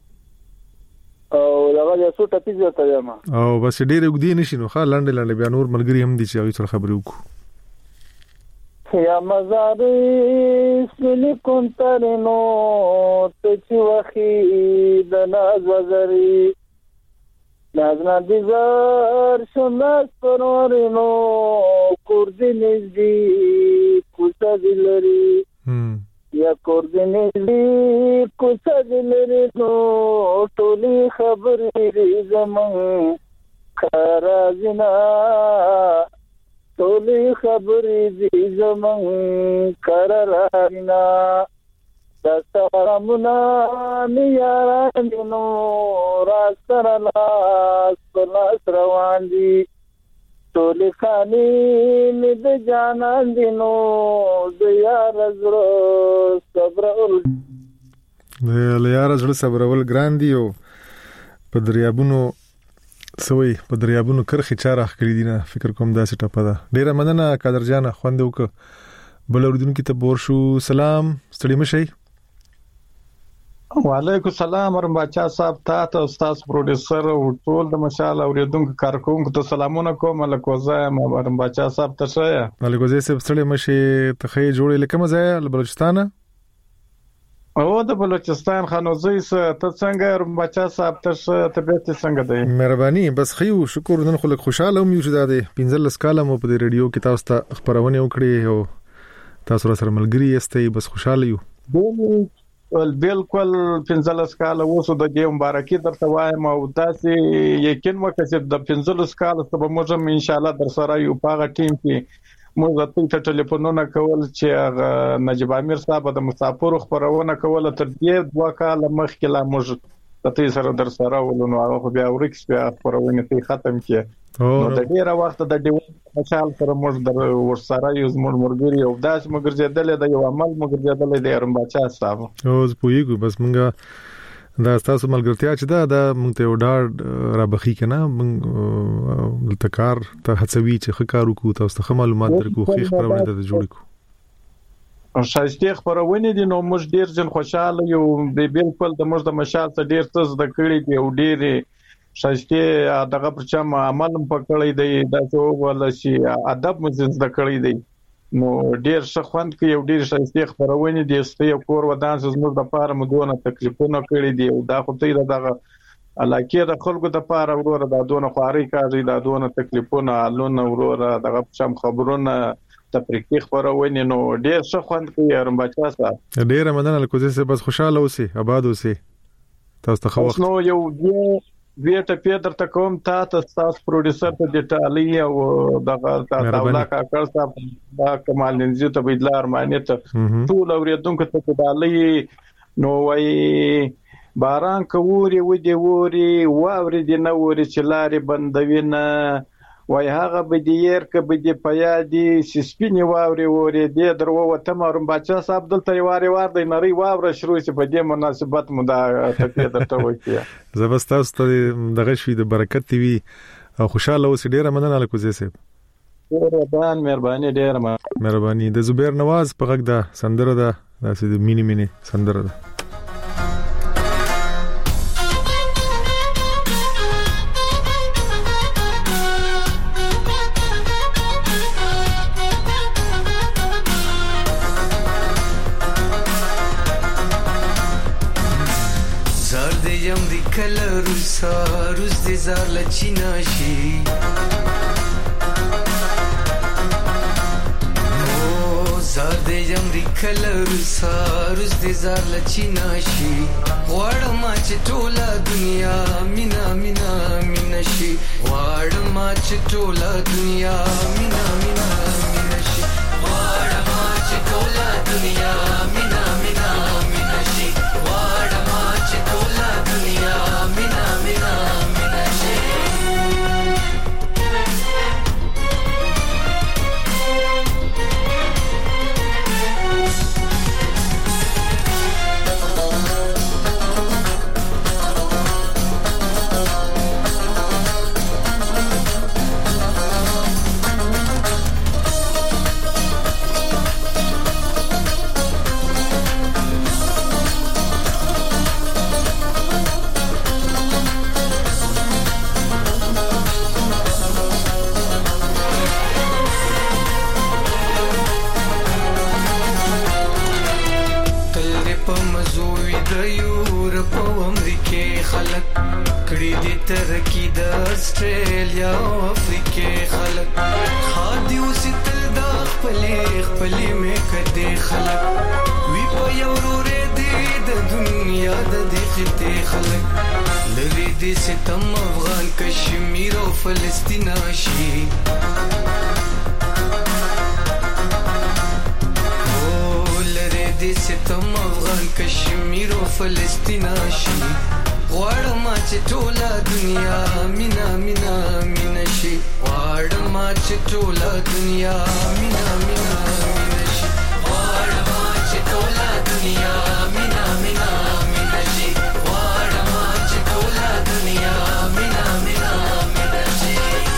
او دا یو څه ټاپیز ته یم او بس ډېر وګدي نشي نو خا لاندې لاندې بیا نور ملګری هم دي چې هغه سره خبرې وکړو. یا مزاري سلی کونترنو تچ وخی د ناز وزري نازنا دیزار شماس پرورنو کردی نزدی کوسا دلری یا کردی نزدی کوسا دلری نو ټولی خبرې زمون کارازنا ټولی خبرې زمون کارازنا دسترمنا میارانو راستر لاس پلاس روان دی تولی خانی مید جانان دینو دیار زرو صبرول دیار زرو صبرول ګران دیو په دریابونو سوی په دریابونو کرخي چارخ کړی دینه فکر کوم داسې ټپه ده. ډیره مننه قادر جان خوند وک بل اوردونکو ته بور شو. سلام ستړي مشي. وعلیکم السلام ورحمت بچا صاحب ته استاد پروډوسر او ټول د مشال اوریدونکو کارکونکو ته سلامونه کوم. لکوزه ورحمت بچا صاحب ته شه لکوزه صاحب ستړي مشي ته خې جوړې لکه مزه بلوچستان او د بلوچستان خانوزي سره ته څنګه ورحمت بچا صاحب ته شه طبيعت څنګه دی؟ مهرباني بس خيو شکر نن خلک خوشاله مو یو زده پنځل سکاله مو په رادیو کې تاسو ته خبرونه وکړي او تاسو سره ملګری یاستئ بس خوشاله یو. ول بالکل پنځلس کال اوسو د دې مبارکي درته وایم او تاسو یقین وکړئ د پنځلس کال سره موږ ان شاء الله در سره یو پاغه ټیم کې موږ ته ټلیفونونه کول چې نجیب امیر صاحب د مسافر خبرونه کول تر دې دوه کال مخکې لا موږ ته سره در سره ولونو هغه بیا ورکس بیا خبرونه ته ختم کړي نو د ډیره وخت د ډیوال مشال سره موږ در ور سره یو زموږ مرګري او داس موږ ګرځیدل د یو عمل موږ ګرځیدل د ارم بچا صاحب او زه پویګو بس موږ دا تاسو ملګرتیا چې دا د موږ ته وډار را بخي کنه موږ د تکار ته هڅوي چې خکارو کو تاسو ته معلومات درکو خو خبرونه ته جوړ کو او شایسته خبرونه دي نو موږ ډیر ځل خوشاله یو د بالکل د موږ د مشال څخه ډیر څه د کړي دی او ډیر شایسته دغه پرچم عمل پکړی دی دا چې ول شي ادب مزز د کړی دی نو ډیر شخوند کې یو ډیر شایسته خبرونه دي ستې کور ودان زموږ د پاره مدونه تکلیفونه کړی دی او دا خو ته دغه علاقه د خلکو د پاره وروره د دونه خواري کوي د دونه تکلیفونه لونه وروره دغه پرچم خبرونه تفریقي خبرونه نو ډیر شخوند کې ارم بچا صاحب ډیر مننه لکه زه بس خوشاله اوسئ آباد اوسئ تاسو ته خو نو یو ویټه پیډر ته کوم تا ته تاسو پروډوسر ته د ټالي او دغه تاولا کاکړ صاحب دا کمال ننځي ته بيدل ارمانه ته ټول اوریدونکو ته ټالي نو وای باران کووري و دی ووري واوري دی نو وري چلاري بندوینه وای هغه به دی ير ک به دی پیادي سپینی واوري ووري دی درو وته مرم بچا صاحب دلته واري وار دی نری واوره شروع سي په دې مناسبت مو دا ته درته وکړه زبستاست دغه شوي د برکت تی وی خوشاله اوسې ډیره مننه لکوزه صاحب ډیره بان مهرباني ډیره مهرباني د زبیر نواز په غږ دا سندره ده داسې د مینی مینی سندره ده روز دی زار لچینا شي او زار دی امریکا لروسا روز دی زار لچینا شي غواړم چې ټوله دنیا مینا مینا مینا شي غواړم چې ټوله دنیا مینا مینا مینا شي غواړم چې ټوله دنیا مینا مینا مینا شي غواړم چې ټوله دنیا مینا مینا مینا شي یورپ او امریکا خلک کړي دي ترقی د استرالیا او افریقا خلک خادي وستل د خپلې خپلې مې کړي خلک وی په یو ورې دي د دنیا د دې خته خلک لری دي ستم افغان کشمیر او فلسطین شي دې ستم افغان کشمیر او فلسطین شي غواړم چې ټوله دنیا مینا مینا مینا شي غواړم چې ټوله دنیا مینا مینا مینا شي غواړم چې ټوله دنیا مینا مینا مینا شي غواړم چې ټوله دنیا مینا مینا مینا شي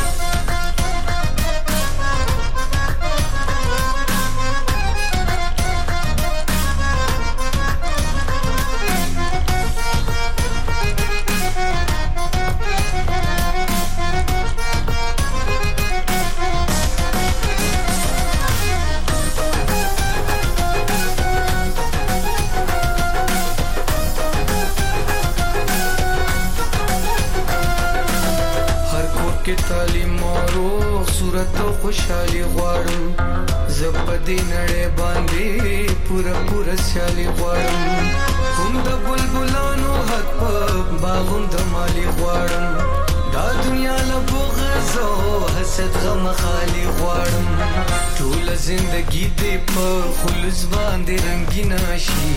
تعلیم او صورت او خوشالي غواړم زپدې نړۍ باندې پورا پورا سیالي غواړم هم د بلبلانو حق په باغوم د مالی غواړم دا دنیا له بغض او حسد غم خالي غواړم ټول زندگی دې په خلوص باندې رنگین شي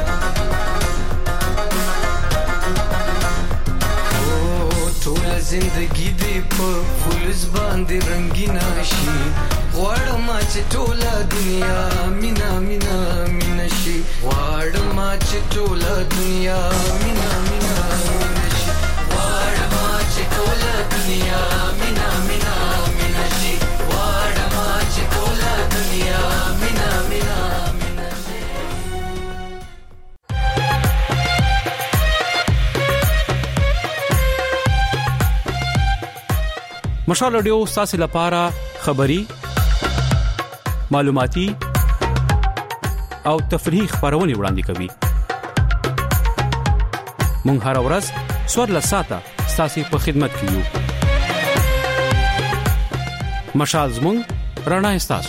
ټول زندگی دې په خلوص باندې رنگین شي غواړم چې ټوله دنیا مینا مینا مینا شي غواړم چې ټوله دنیا مینا مینا مینا شي غواړم چې ټوله دنیا مینا مینا مینا شي غواړم چې ټوله دنیا مینا مینا مینا شي مشال رادیو تاسو لپاره خبری معلوماتي او تفریحي خبرونه وړاندې کوي مونږ هر ورځ سوړ لساته تاسو په خدمت کې یو مشال زموږ رڼا تاسو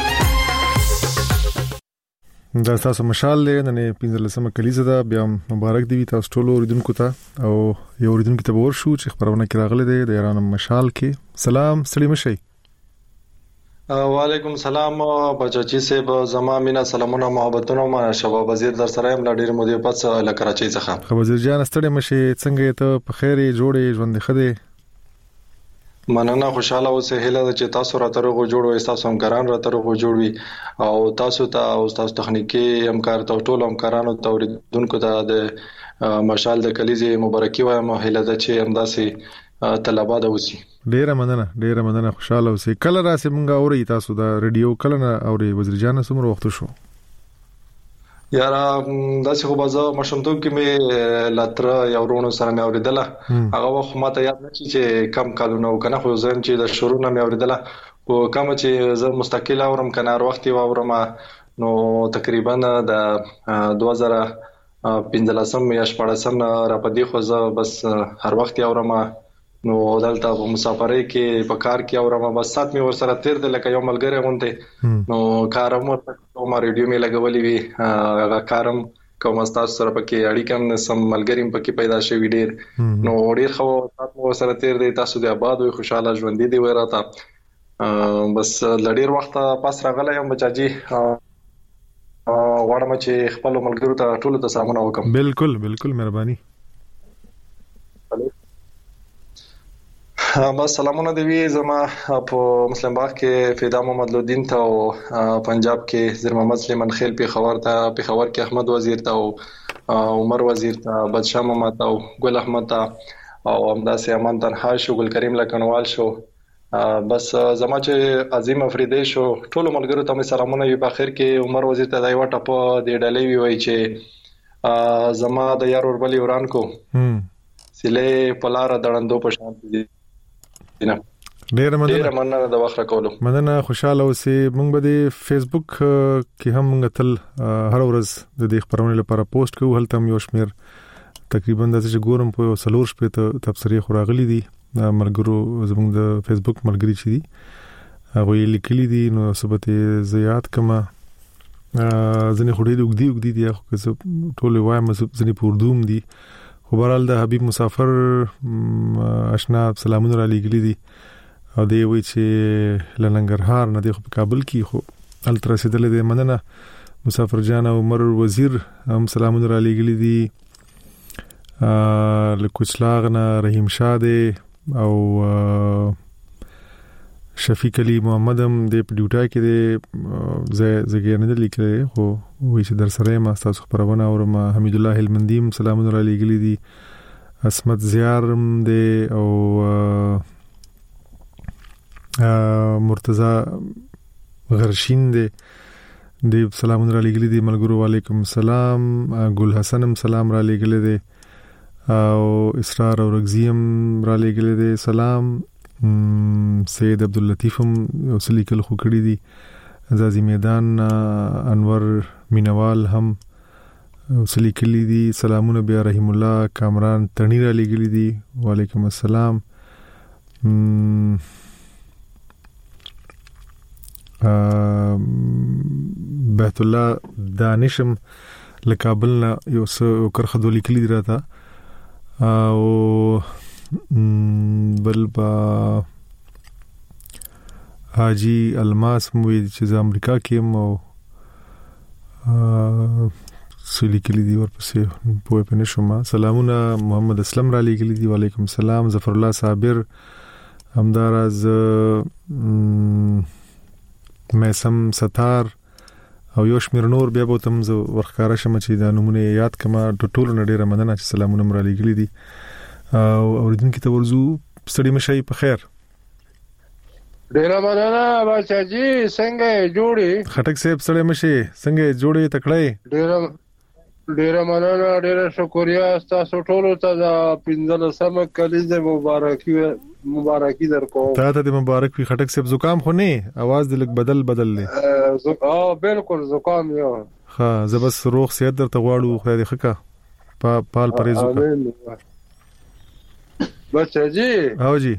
دا تاسو مشال نه پینځلسمه کلیزه ده بیا مبارک دی تاسو ټول اوریدونکو ته او یو اوریدونکو ته ورشو چې خبرونه کې راغله ده د ایران مشال کې سلام سلیم شي وعلیکم سلام بچاچی صاحب زما مینا سلامونه محبتونه ما شباب وزیر در سره هم ډیر مودې پس ل کراچۍ څخه خو وزیر جان ستړي مشه څنګه ته په خیره جوړې ژوند خده مننه خوشاله اوسه هله چې تاسو را ترغه جوړو تاسو همکاران را ترغه جوړوي او تاسو ته او تاسو تخنیکی همکار ته ټول همکارانو ته اوریدونکو ته د مشال د کلیزه مبارکي وایم هله د چې همداسي طلبات اوسي ډیره مننه ډیره مننه خوشاله اوسئ کله راسي مونږه اوري تاسو دا ریډیو کله نه اوري وزیر جان سمره وخت شو یاره داسې خو بازه مشمتوب کې مې لاتر یو ورونو سره مې اوریدله هغه وخت ماته یاد نشي چې کم کالونه وکنه خو زم چې د شروع نه مې اوریدله او کوم چې زه مستقل اورم کنه هر وخت و اورم نو تقریبا د دوه زره پنځلسم یا شپږم را پدې خو زه بس هر وخت اورم نو دلته په مسافرۍ کې په کار کې اورم بس سات مې ور سره تیر د لکه یو ملګری غونته نو کارم ورته ما ریډیو مې لګولې وی هغه کارم کوم تاسو سره پکې اړیکم سم ملګریم پکې پیدا شوی ډیر نو ډیر خو سات مې سره تیر دی تاسو د آباد وي خوشاله ژوند دي وراته بس لډیر وخت پاس راغلی یم بچاجي غواړم چې خپل ملګرو ته ټول ته سلامونه وکم بالکل بالکل مهرباني بس سلامونه دی وی زما په مسلم باغ کې فیدا محمد لودین ته او پنجاب کې زیر محمد سلیمان خیل په خبر ته په خبر کې احمد وزیر ته او عمر وزیر ته بدشاه محمد ته او ګل احمد ته او همداسې امان تنها شو ګل کریم لکنوال شو بس زما چې عظیم افریدی شو ټول ملګرو ته سلامونه وی په اخر کې عمر وزیر ته دای وټه په دې ډلې وی وای چې زما د یار وربلی وران کو سله پلار دړندو په شان دي ډیر مننه ډیر مننه د وخت راکولو. مننه، خوشاله اوسې. موږ به د فیسبوک کې هم موږ تل هر ورځ د دې خبرونې لپاره پوسټ کوو. هلته هم یو شمیر تقریبا د چې ګورم په سلور شپې ته تبصرې خوراغلي دي ملګرو زموږ د فیسبوک ملګري چې دي هغه یې لیکلي دي. نو ثبت زیات کما ځنې خوري د وګدي وګدي دي خو که ټول وایم ځنې په اردو هم دي. خو بهرحال د حبیب مسافر آشنا سلامونه را لېږلي دي او دی وی چې لنګرهار نه دی خو په کابل کې خو التر رسیدلې دی. مننه مسافر جان او عمر وزیر هم سلامونه را لېږلي دي. ا لکوچلاغ نه رحیم شاه دی او شفیق علی محمد هم د پډیوټا کې دی زه زګیر نه لیکل خو وی چې در سره ما تاسو خبرونه او ما حمید الله هلمندیم سلامونه را لېږلي دي. اسمت زیارم دی او مرتضی غرشین دی دی سلامونه را لېږلي دي. ملګرو وعلیکم السلام. ګل حسن هم سلام را لېږلي دي او اسرار او رغزیم را لېږلي دي سلام. سید عبداللطیف هم وسلی کل خو کړی دي. ازازي میدان انور مینوال هم وسلی کلی دي سلامونه. بیا رحیم الله کامران تڼی را لېږلي دي وعلیکم السلام. بیت الله دانشم لکابل نه یو څه کرخه دولی کلی دی راته او بل با حاجی الماس موی چې د امریکا کې مو سلی کلی دی ورپسې پوه پنه شوم. سلامونه محمد اسلام را لېږلي دي وعلیکم السلام. ظفر الله صابر همداراز میسم ستار او یو شمیر نور بیا به تم زه ورخکاره شم چې دا نمونه یاد کما ټول نه ډیره مننه چې سلامونه مر لېږلي دي او اوریدونکو ته ورزو ستړي مشي په خیر. ډیره مننه بچا جی څنګه جوړي خټک صاحب ستړي مشي څنګه جوړي تکړه. ډیره ډیره مننه ډیره شکریا تاسو ټول ته د پنځلسمه کلیزه مبارکي مبارکي درکو. ته ته مبارک وي خټک صاحب. زکام خو نه आवाज د لک بدل بدل دی. اه بالکل زکام یو. ها زه بس روغ صحت درته غواړو خو دې خکا په پال پرېزو کا بچا جی. او جی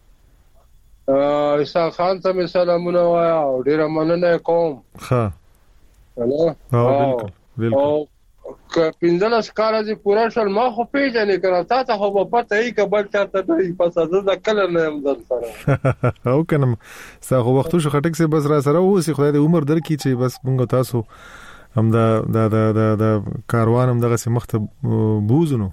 اسحاق خان ته می سلامونه وایا او ډیره مننه کوم. ها هلو بالکل بالکل. که پینځلس کاله دې پوره شول ما خو پیژنې کړه تا ته خو په پته یې کبل چاته دی پس د کله نه هم در سره او کنه ساغه وختو شو خټک سي بس را سره اوسې خدای دې عمر درکې چې بس موږ تاسو هم دا دا دا دا کاروان هم دغه مخته بوزونو.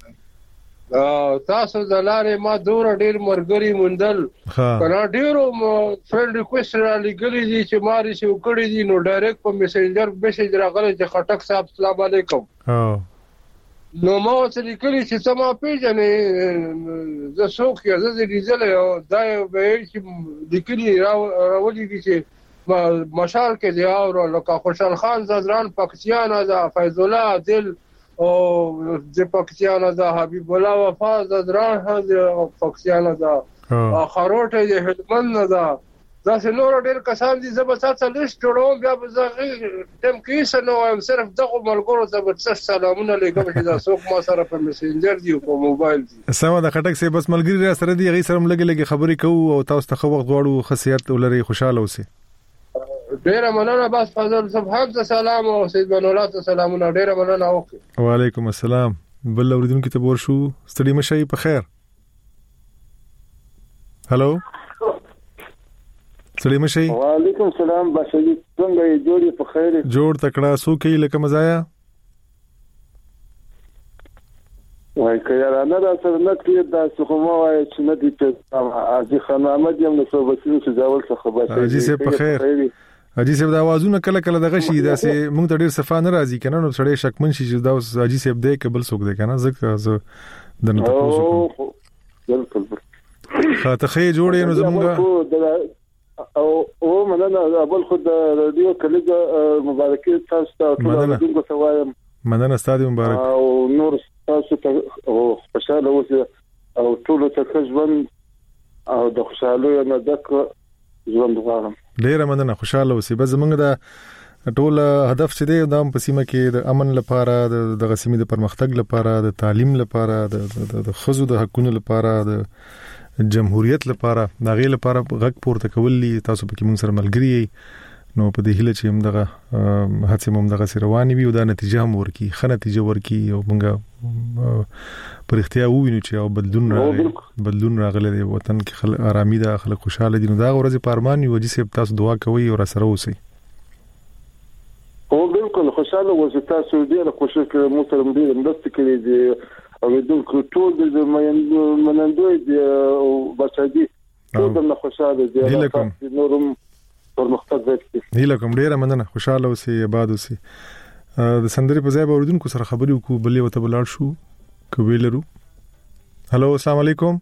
تاسو د لارې ما دور ډیر مرګري مندل کنه ډیرو فرند ریکوست را لګلې دي چې ماري شو کړی دي نو ډایرکټ په میسنجر میسج راغلی چې خټک صاحب السلام علیکم. نو ما ورته لیکلي چې سما پیژنې زه څوک یم زه دې ډیزل دا به چې لیکلي راولي دي چې مشال کې دی او لکه خوشحال خان زدران پاکستان از فیض الله دل او د پاکستان از حبیب الله وفا زدران از پاکستان از خروټ د هلمند نه دا دا نور ډېر کسان دي زه به تاسو لیست جوړوم بیا به زه تم کې سنو یم صرف دغه ملګرو ته به تاسو سلامونه لګم چې دا څوک ما سره په میسنجر دی او په موبایل دی. سم د خټک سي بس ملګری را سره دی غي سره لګي لګي خبرې کوو او تاسو ته خو وخت غواړو خاصیت ولري خوشاله اوسئ. ډیره مننه بس فضل صاحب ته سلام او سید بن الله ته سلامونه ډیره مننه اوکي. وعلیکم السلام. بل اوریدونکو ته ورشو ستړي مشي په خیر. هالو ستړي مشي. وعلیکم السلام بشری څنګه جوړي په خیر جوړ تکړه سو کې لکه مزایا وای کړه نه دا سره نه کې دا څه ما وای چې نه دي په ازي خان احمد یم نو صوبتي څه ډول څه خبره اجي سه په خیر اجي سه دا आवाजونه کله کله دغه شي دا سه موږ ته ډیر صفه نه راځي کنه نو سړی شکمن شي چې دا اجي سه دې قبل سوق دی کنه زکه زه د نه تاسو بالکل خاطه خې جوړې نو زموږ او او مننه اول خو د رادیو کلیګه مبارکي تاسو ته ټول دغه سوایم مننه ستاسو مبارک او نور تاسو ته او خوشاله اوسئ او ټول ته ژوند او د خوشاله نه دک ژوند غواړم. ډیر مننه، خوشاله اوسئ. بس زمونږ د ټول هدف چې دی د په سیمه کې د امن لپاره، د غسیمې د پرمختګ لپاره، د تعلیم لپاره، د خزو د حقوقو لپاره، د جمهوریت لپاره، د غیل لپاره غږ پورته کول. تاسو په کې موږ سره ملګری نو په دې هیله چې هم دغه هڅې هم دغه روانې وي او دا نتیجه هم ورکړي، ښه نتیجه ورکړي او موږ پر اختیار ووینو چې او بدلون راغلی بدلون راغلی دی وطن کې، خلک آرامي ده، خلک خوشاله دي. نو دا ورځ په ارمان یو چې تاسو دعا کوئ او را سره اوسئ. او بالکل خوشاله اوسئ. تاسو ډېر خوشاله مو سره ډېر مرسته کړې دي او دونکو ټول د منندوی دي او بچادي ټول د خوشاله دي. تاسو نورم پرمختګ وکړي. هیله کوم. ډیره مننه، خوشاله اوسئ، آباد اوسئ. د سندري په ځای به اوردونکو سره خبرې وکړو، بلې وته بلار شو کوي لرو. هالو، السلام علیکم.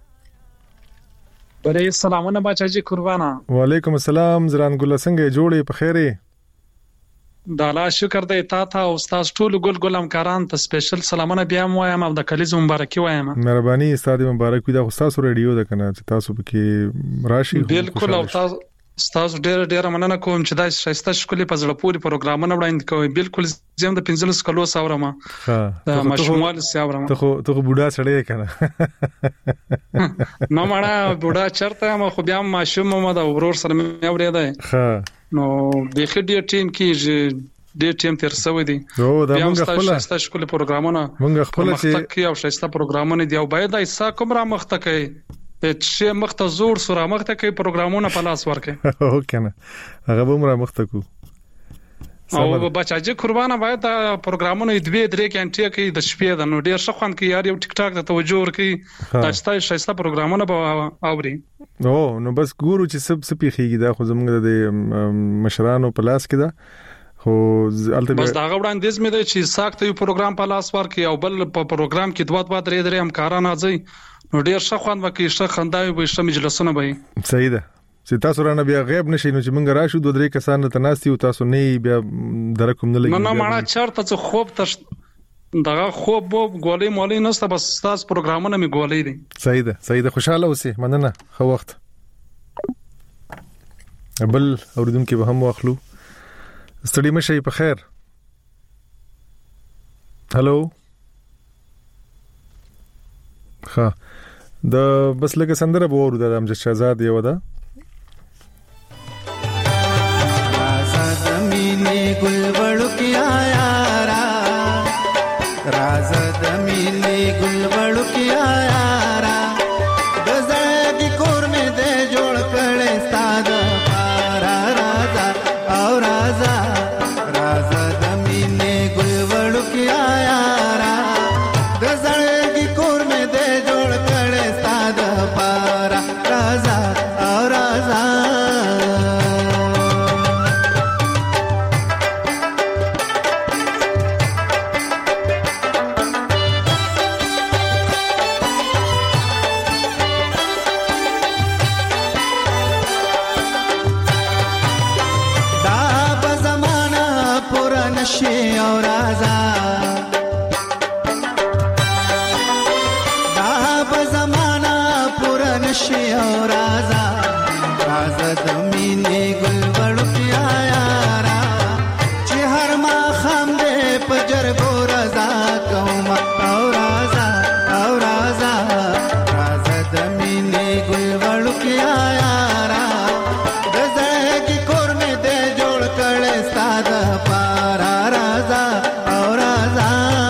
بره سلامونه بچاجي قربانا. وعلیکم السلام. زران ګل څنګه جوړې په خیره؟ د الله شکر دی. تا ته او استاد ټول ګل ګل همکاران ته سپیشل سلامونه بیا وایم او د کلیز مبارکي وایم. مهرباني، استاد مبارک وي. دا استاد رادیو ده کنه چې تاسو پکې راشي. بالکل. او تاسو تاسو ډېر ډېر مننه کوم چې دا شایسته شکلې په زړه پورې پروګرامونه وړاندې کوي. بالکل زم د پنځلس کلو ساورم. ها د ماشوموال ساورم. ته خو ته خو بوډا سړی کنه. نو مړه بوډا چرته ما خو بیا ماشوم ما د ورور سره مې اورېدای. ها نو د خډي ټیم کې ډېر ټیم تر سوي دي. او دا موږ خپل شایسته شکلې پروګرامونه موږ خپل چې او شایسته پروګرامونه دی او باید ایسا کوم را مخته کوي چې مخته زور سره مخته کوي پروګرامونه په لاس ورکړي. او کنه هغه به مر مخته کو. او بچاجي قربانه باید دا پروګرامونه دوی درې کنټي کوي د شپې د نو ډیر ښه خوان کوي یار. یو ټیک ټاک ته توجه ورکړي، دا ستای شایسته پروګرامونه به اوري. او نو بس ګورو چې سب سپي خيږي. دا خو زموږ د مشرانو په لاس کې ده. خو البته بس دا غوړاندیز مې دی چې ساکته یو پروګرام په لاس ورکړي او بل په پروګرام کې دوه دوه درې درې همکاران راځي. نو ډیر ښه خوان وکړي، ښه خنداوي به، ښه مجلسونه به. صحیح ده چې تاسو رانه بیا غیب نشئ. نو چې موږ راشو دوه درې کسان ته ناستي او تاسو نه بیا درکوم نه لګي. نه نه ماړه چرته څه خوب ته دغه خوب وو ګولې مولې نسته، بس تاسو پروګرامونه می ګولې دي. صحیح ده صحیح ده. خوشاله اوسئ. مننه. خو وخت بل اوریدونکو به هم واخلو. ستړي مشي په خیر. هالو. ها د بس لکه سندره به ورو د امجد شهزاد یو ده. رازا زمینی گل وړو کی آیا را، رازا زمینی گل وړو کی آیا را، د زړګي کور مې دې جوړ کړې ستاد پارا رازا او رازا، رازا زمینی گل وړو کی آیا را، د زړګي کور مې دې جوړ کړې ستاد پارا رازا او رازا. نشي او رازا دا په زمانہ پورا نشي او رازا، رازا د مینې ګل وړو کی آیا را، چې هر ما خام دې په جرګو رضا کوم او رازا او رازا، رازا د مینې ګل وړو کی آیا را، د زړګي کور مې دې جوړ کړې ساده پارا رازا او رازا.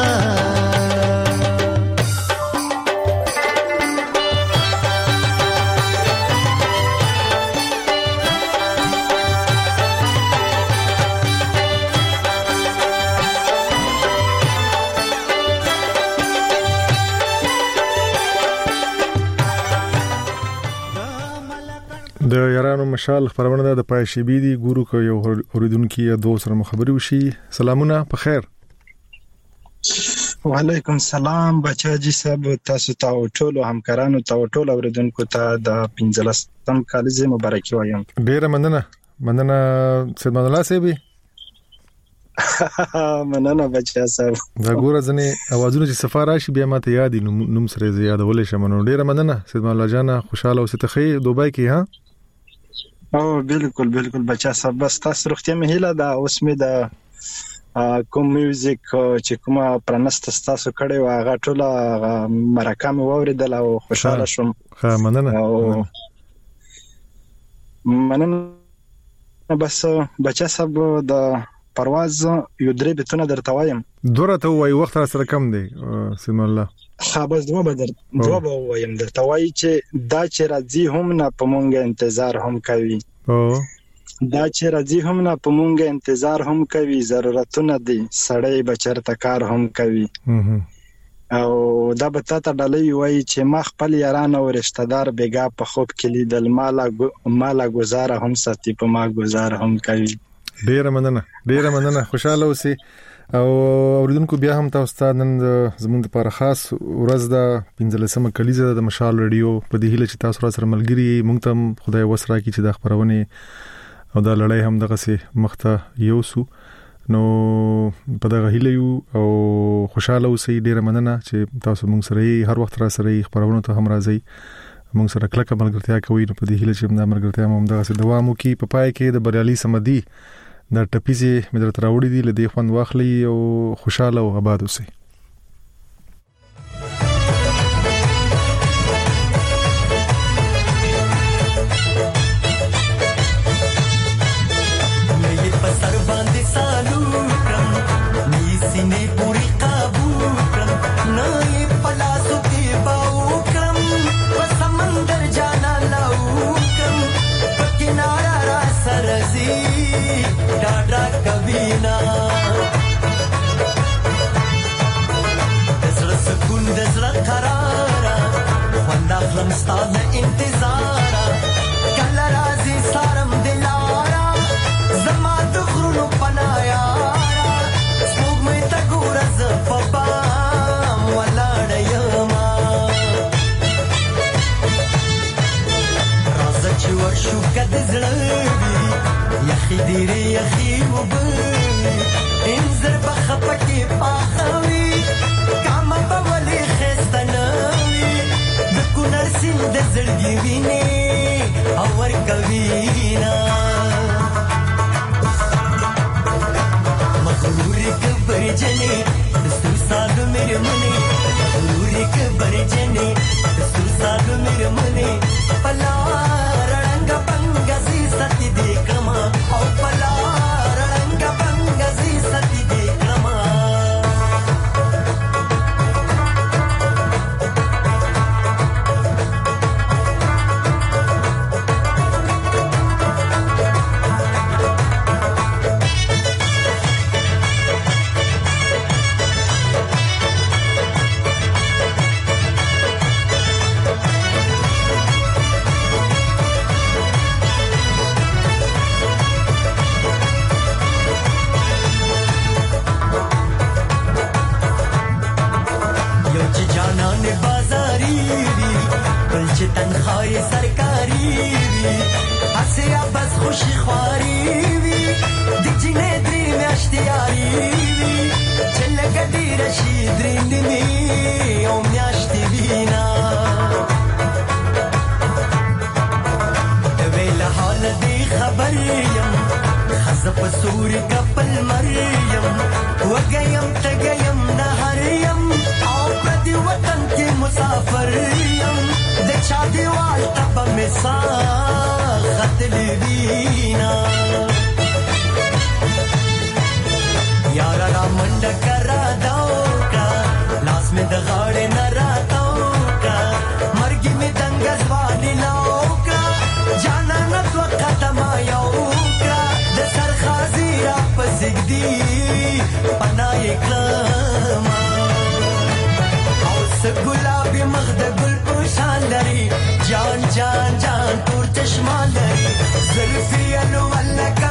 د یارانو مشال خبرونه ده د پایشيبي دي. ګورو کو یو اوریدونکو یا دوه سره مخابري وشي. سلامونه په خیر. وعلیکم السلام بچاجي صاحب، تاسو ته او ټول همکارانو ته او ټول اوریدونکو ته د پنځلسم کالج مبارکي وایم. ډیره مننه. مننه سید الله صاحب. مننه بچا صاحب. دا ګوره ځنه اوازونه چې سفر راشي بیا ماته یاد نوم سره زیاده ولې شمنو. ډیره مننه سید مولا جان، خوشاله اوسه. ته خې دوبای کې ها؟ او بالکل بالکل بچا صاحب، بس تاسو روغتیا مې هیله ده. اوس مې د کوم میوزیک چې کومه پرنست تاسو کړي و هغه ټوله مرکه مې واوریدل او خوشاله شوم. ها مننه مننه. بس بچا صاحب د پرواز یو درې بتونه درته وایم. دوره ته وای وخت را سره کم دی سیم الله. خا بس دوه بدر دوه به وایم درته وای چې دا چې راځي هم نه پمونګه انتظار هم کوي. او دا چې راځي هم نه پمونګه انتظار هم کوي. ضرورتونه دي سړی بچرته کار هم کوي. او دا به تاسو ډالۍ وای چې ما خپل یاران او رشتہ دار بیګا په خوب کې لیدل. مالا مالا گزاره هم ساتي په ما گزاره هم کوي. ډیره مننه ډیره مننه. خوشاله اوسئ. او اوریدونکو بیا هم تاسو ته نن زموږ لپاره خاص ورځ ده، پنځلسمه کلیزه د مشال رادیو. په دې هیله چې تاسو سره ملګری مونږ ته خدای وسره کی چې د خبرونه او د لړۍ هم دغه سي مخته یو سو. نو په دغه هیله یو او خوشاله اوسئ. ډیره مننه چې تاسو مونږ سره هر وخت را سره خبرونه ته هم راځي، مونږ سره کلکه ملګرتیا کوي. نو په دې هیله چې د ملګرتیا هم دغه سي دوام وکړي. په پای کې د بریالي سمدي د ټپیزي مې درته راوړې دي، لدې خوند واخلي او خوشاله او آباد اوسئ. استاد انتظارا کله راځي سارم دلارا زما د غرونو پنایارا سپوږ مې ته ګوره زه په بام ولاړه یما راځه چې ورشو که د زړه وي یخي ډېرې یخي اوبه انځر به خفه کې پاخه وي کامه به ولې ښایسته نه وي نرسل د زړګي ویني او ورکوینا مغروري کبر جنې دستور ساده مېر منې مغروري کبر جنې دستور ساده مېر منې پلا رنگ بنگزي ستې دې کما او پلا رنگ بنگزي ستې دې کما تنخواه سرکاری وی حسیا بس خوشی خواری وی دی جنه دری میاشتیاری وی چلگا دیرشی درینی می او میاشتی بینا دویل حال دی خبریم خزب سوری کپل مریم وگیم تگیم نهریم او پردی وطن کی مسافریم چا دیوال تب مسا خطلی وینا یارا را منڈ کرا دوکا لاس میں دغاڑے نرا توکا مرگی میں دنگز والی لاوکا جانا نتو ختم آیوکا دسر خازی را پسک دی پنای کلما اوس گلابی مغد گل پوشان لري جان جان جان تور چشمان لري زلفي انو ولکا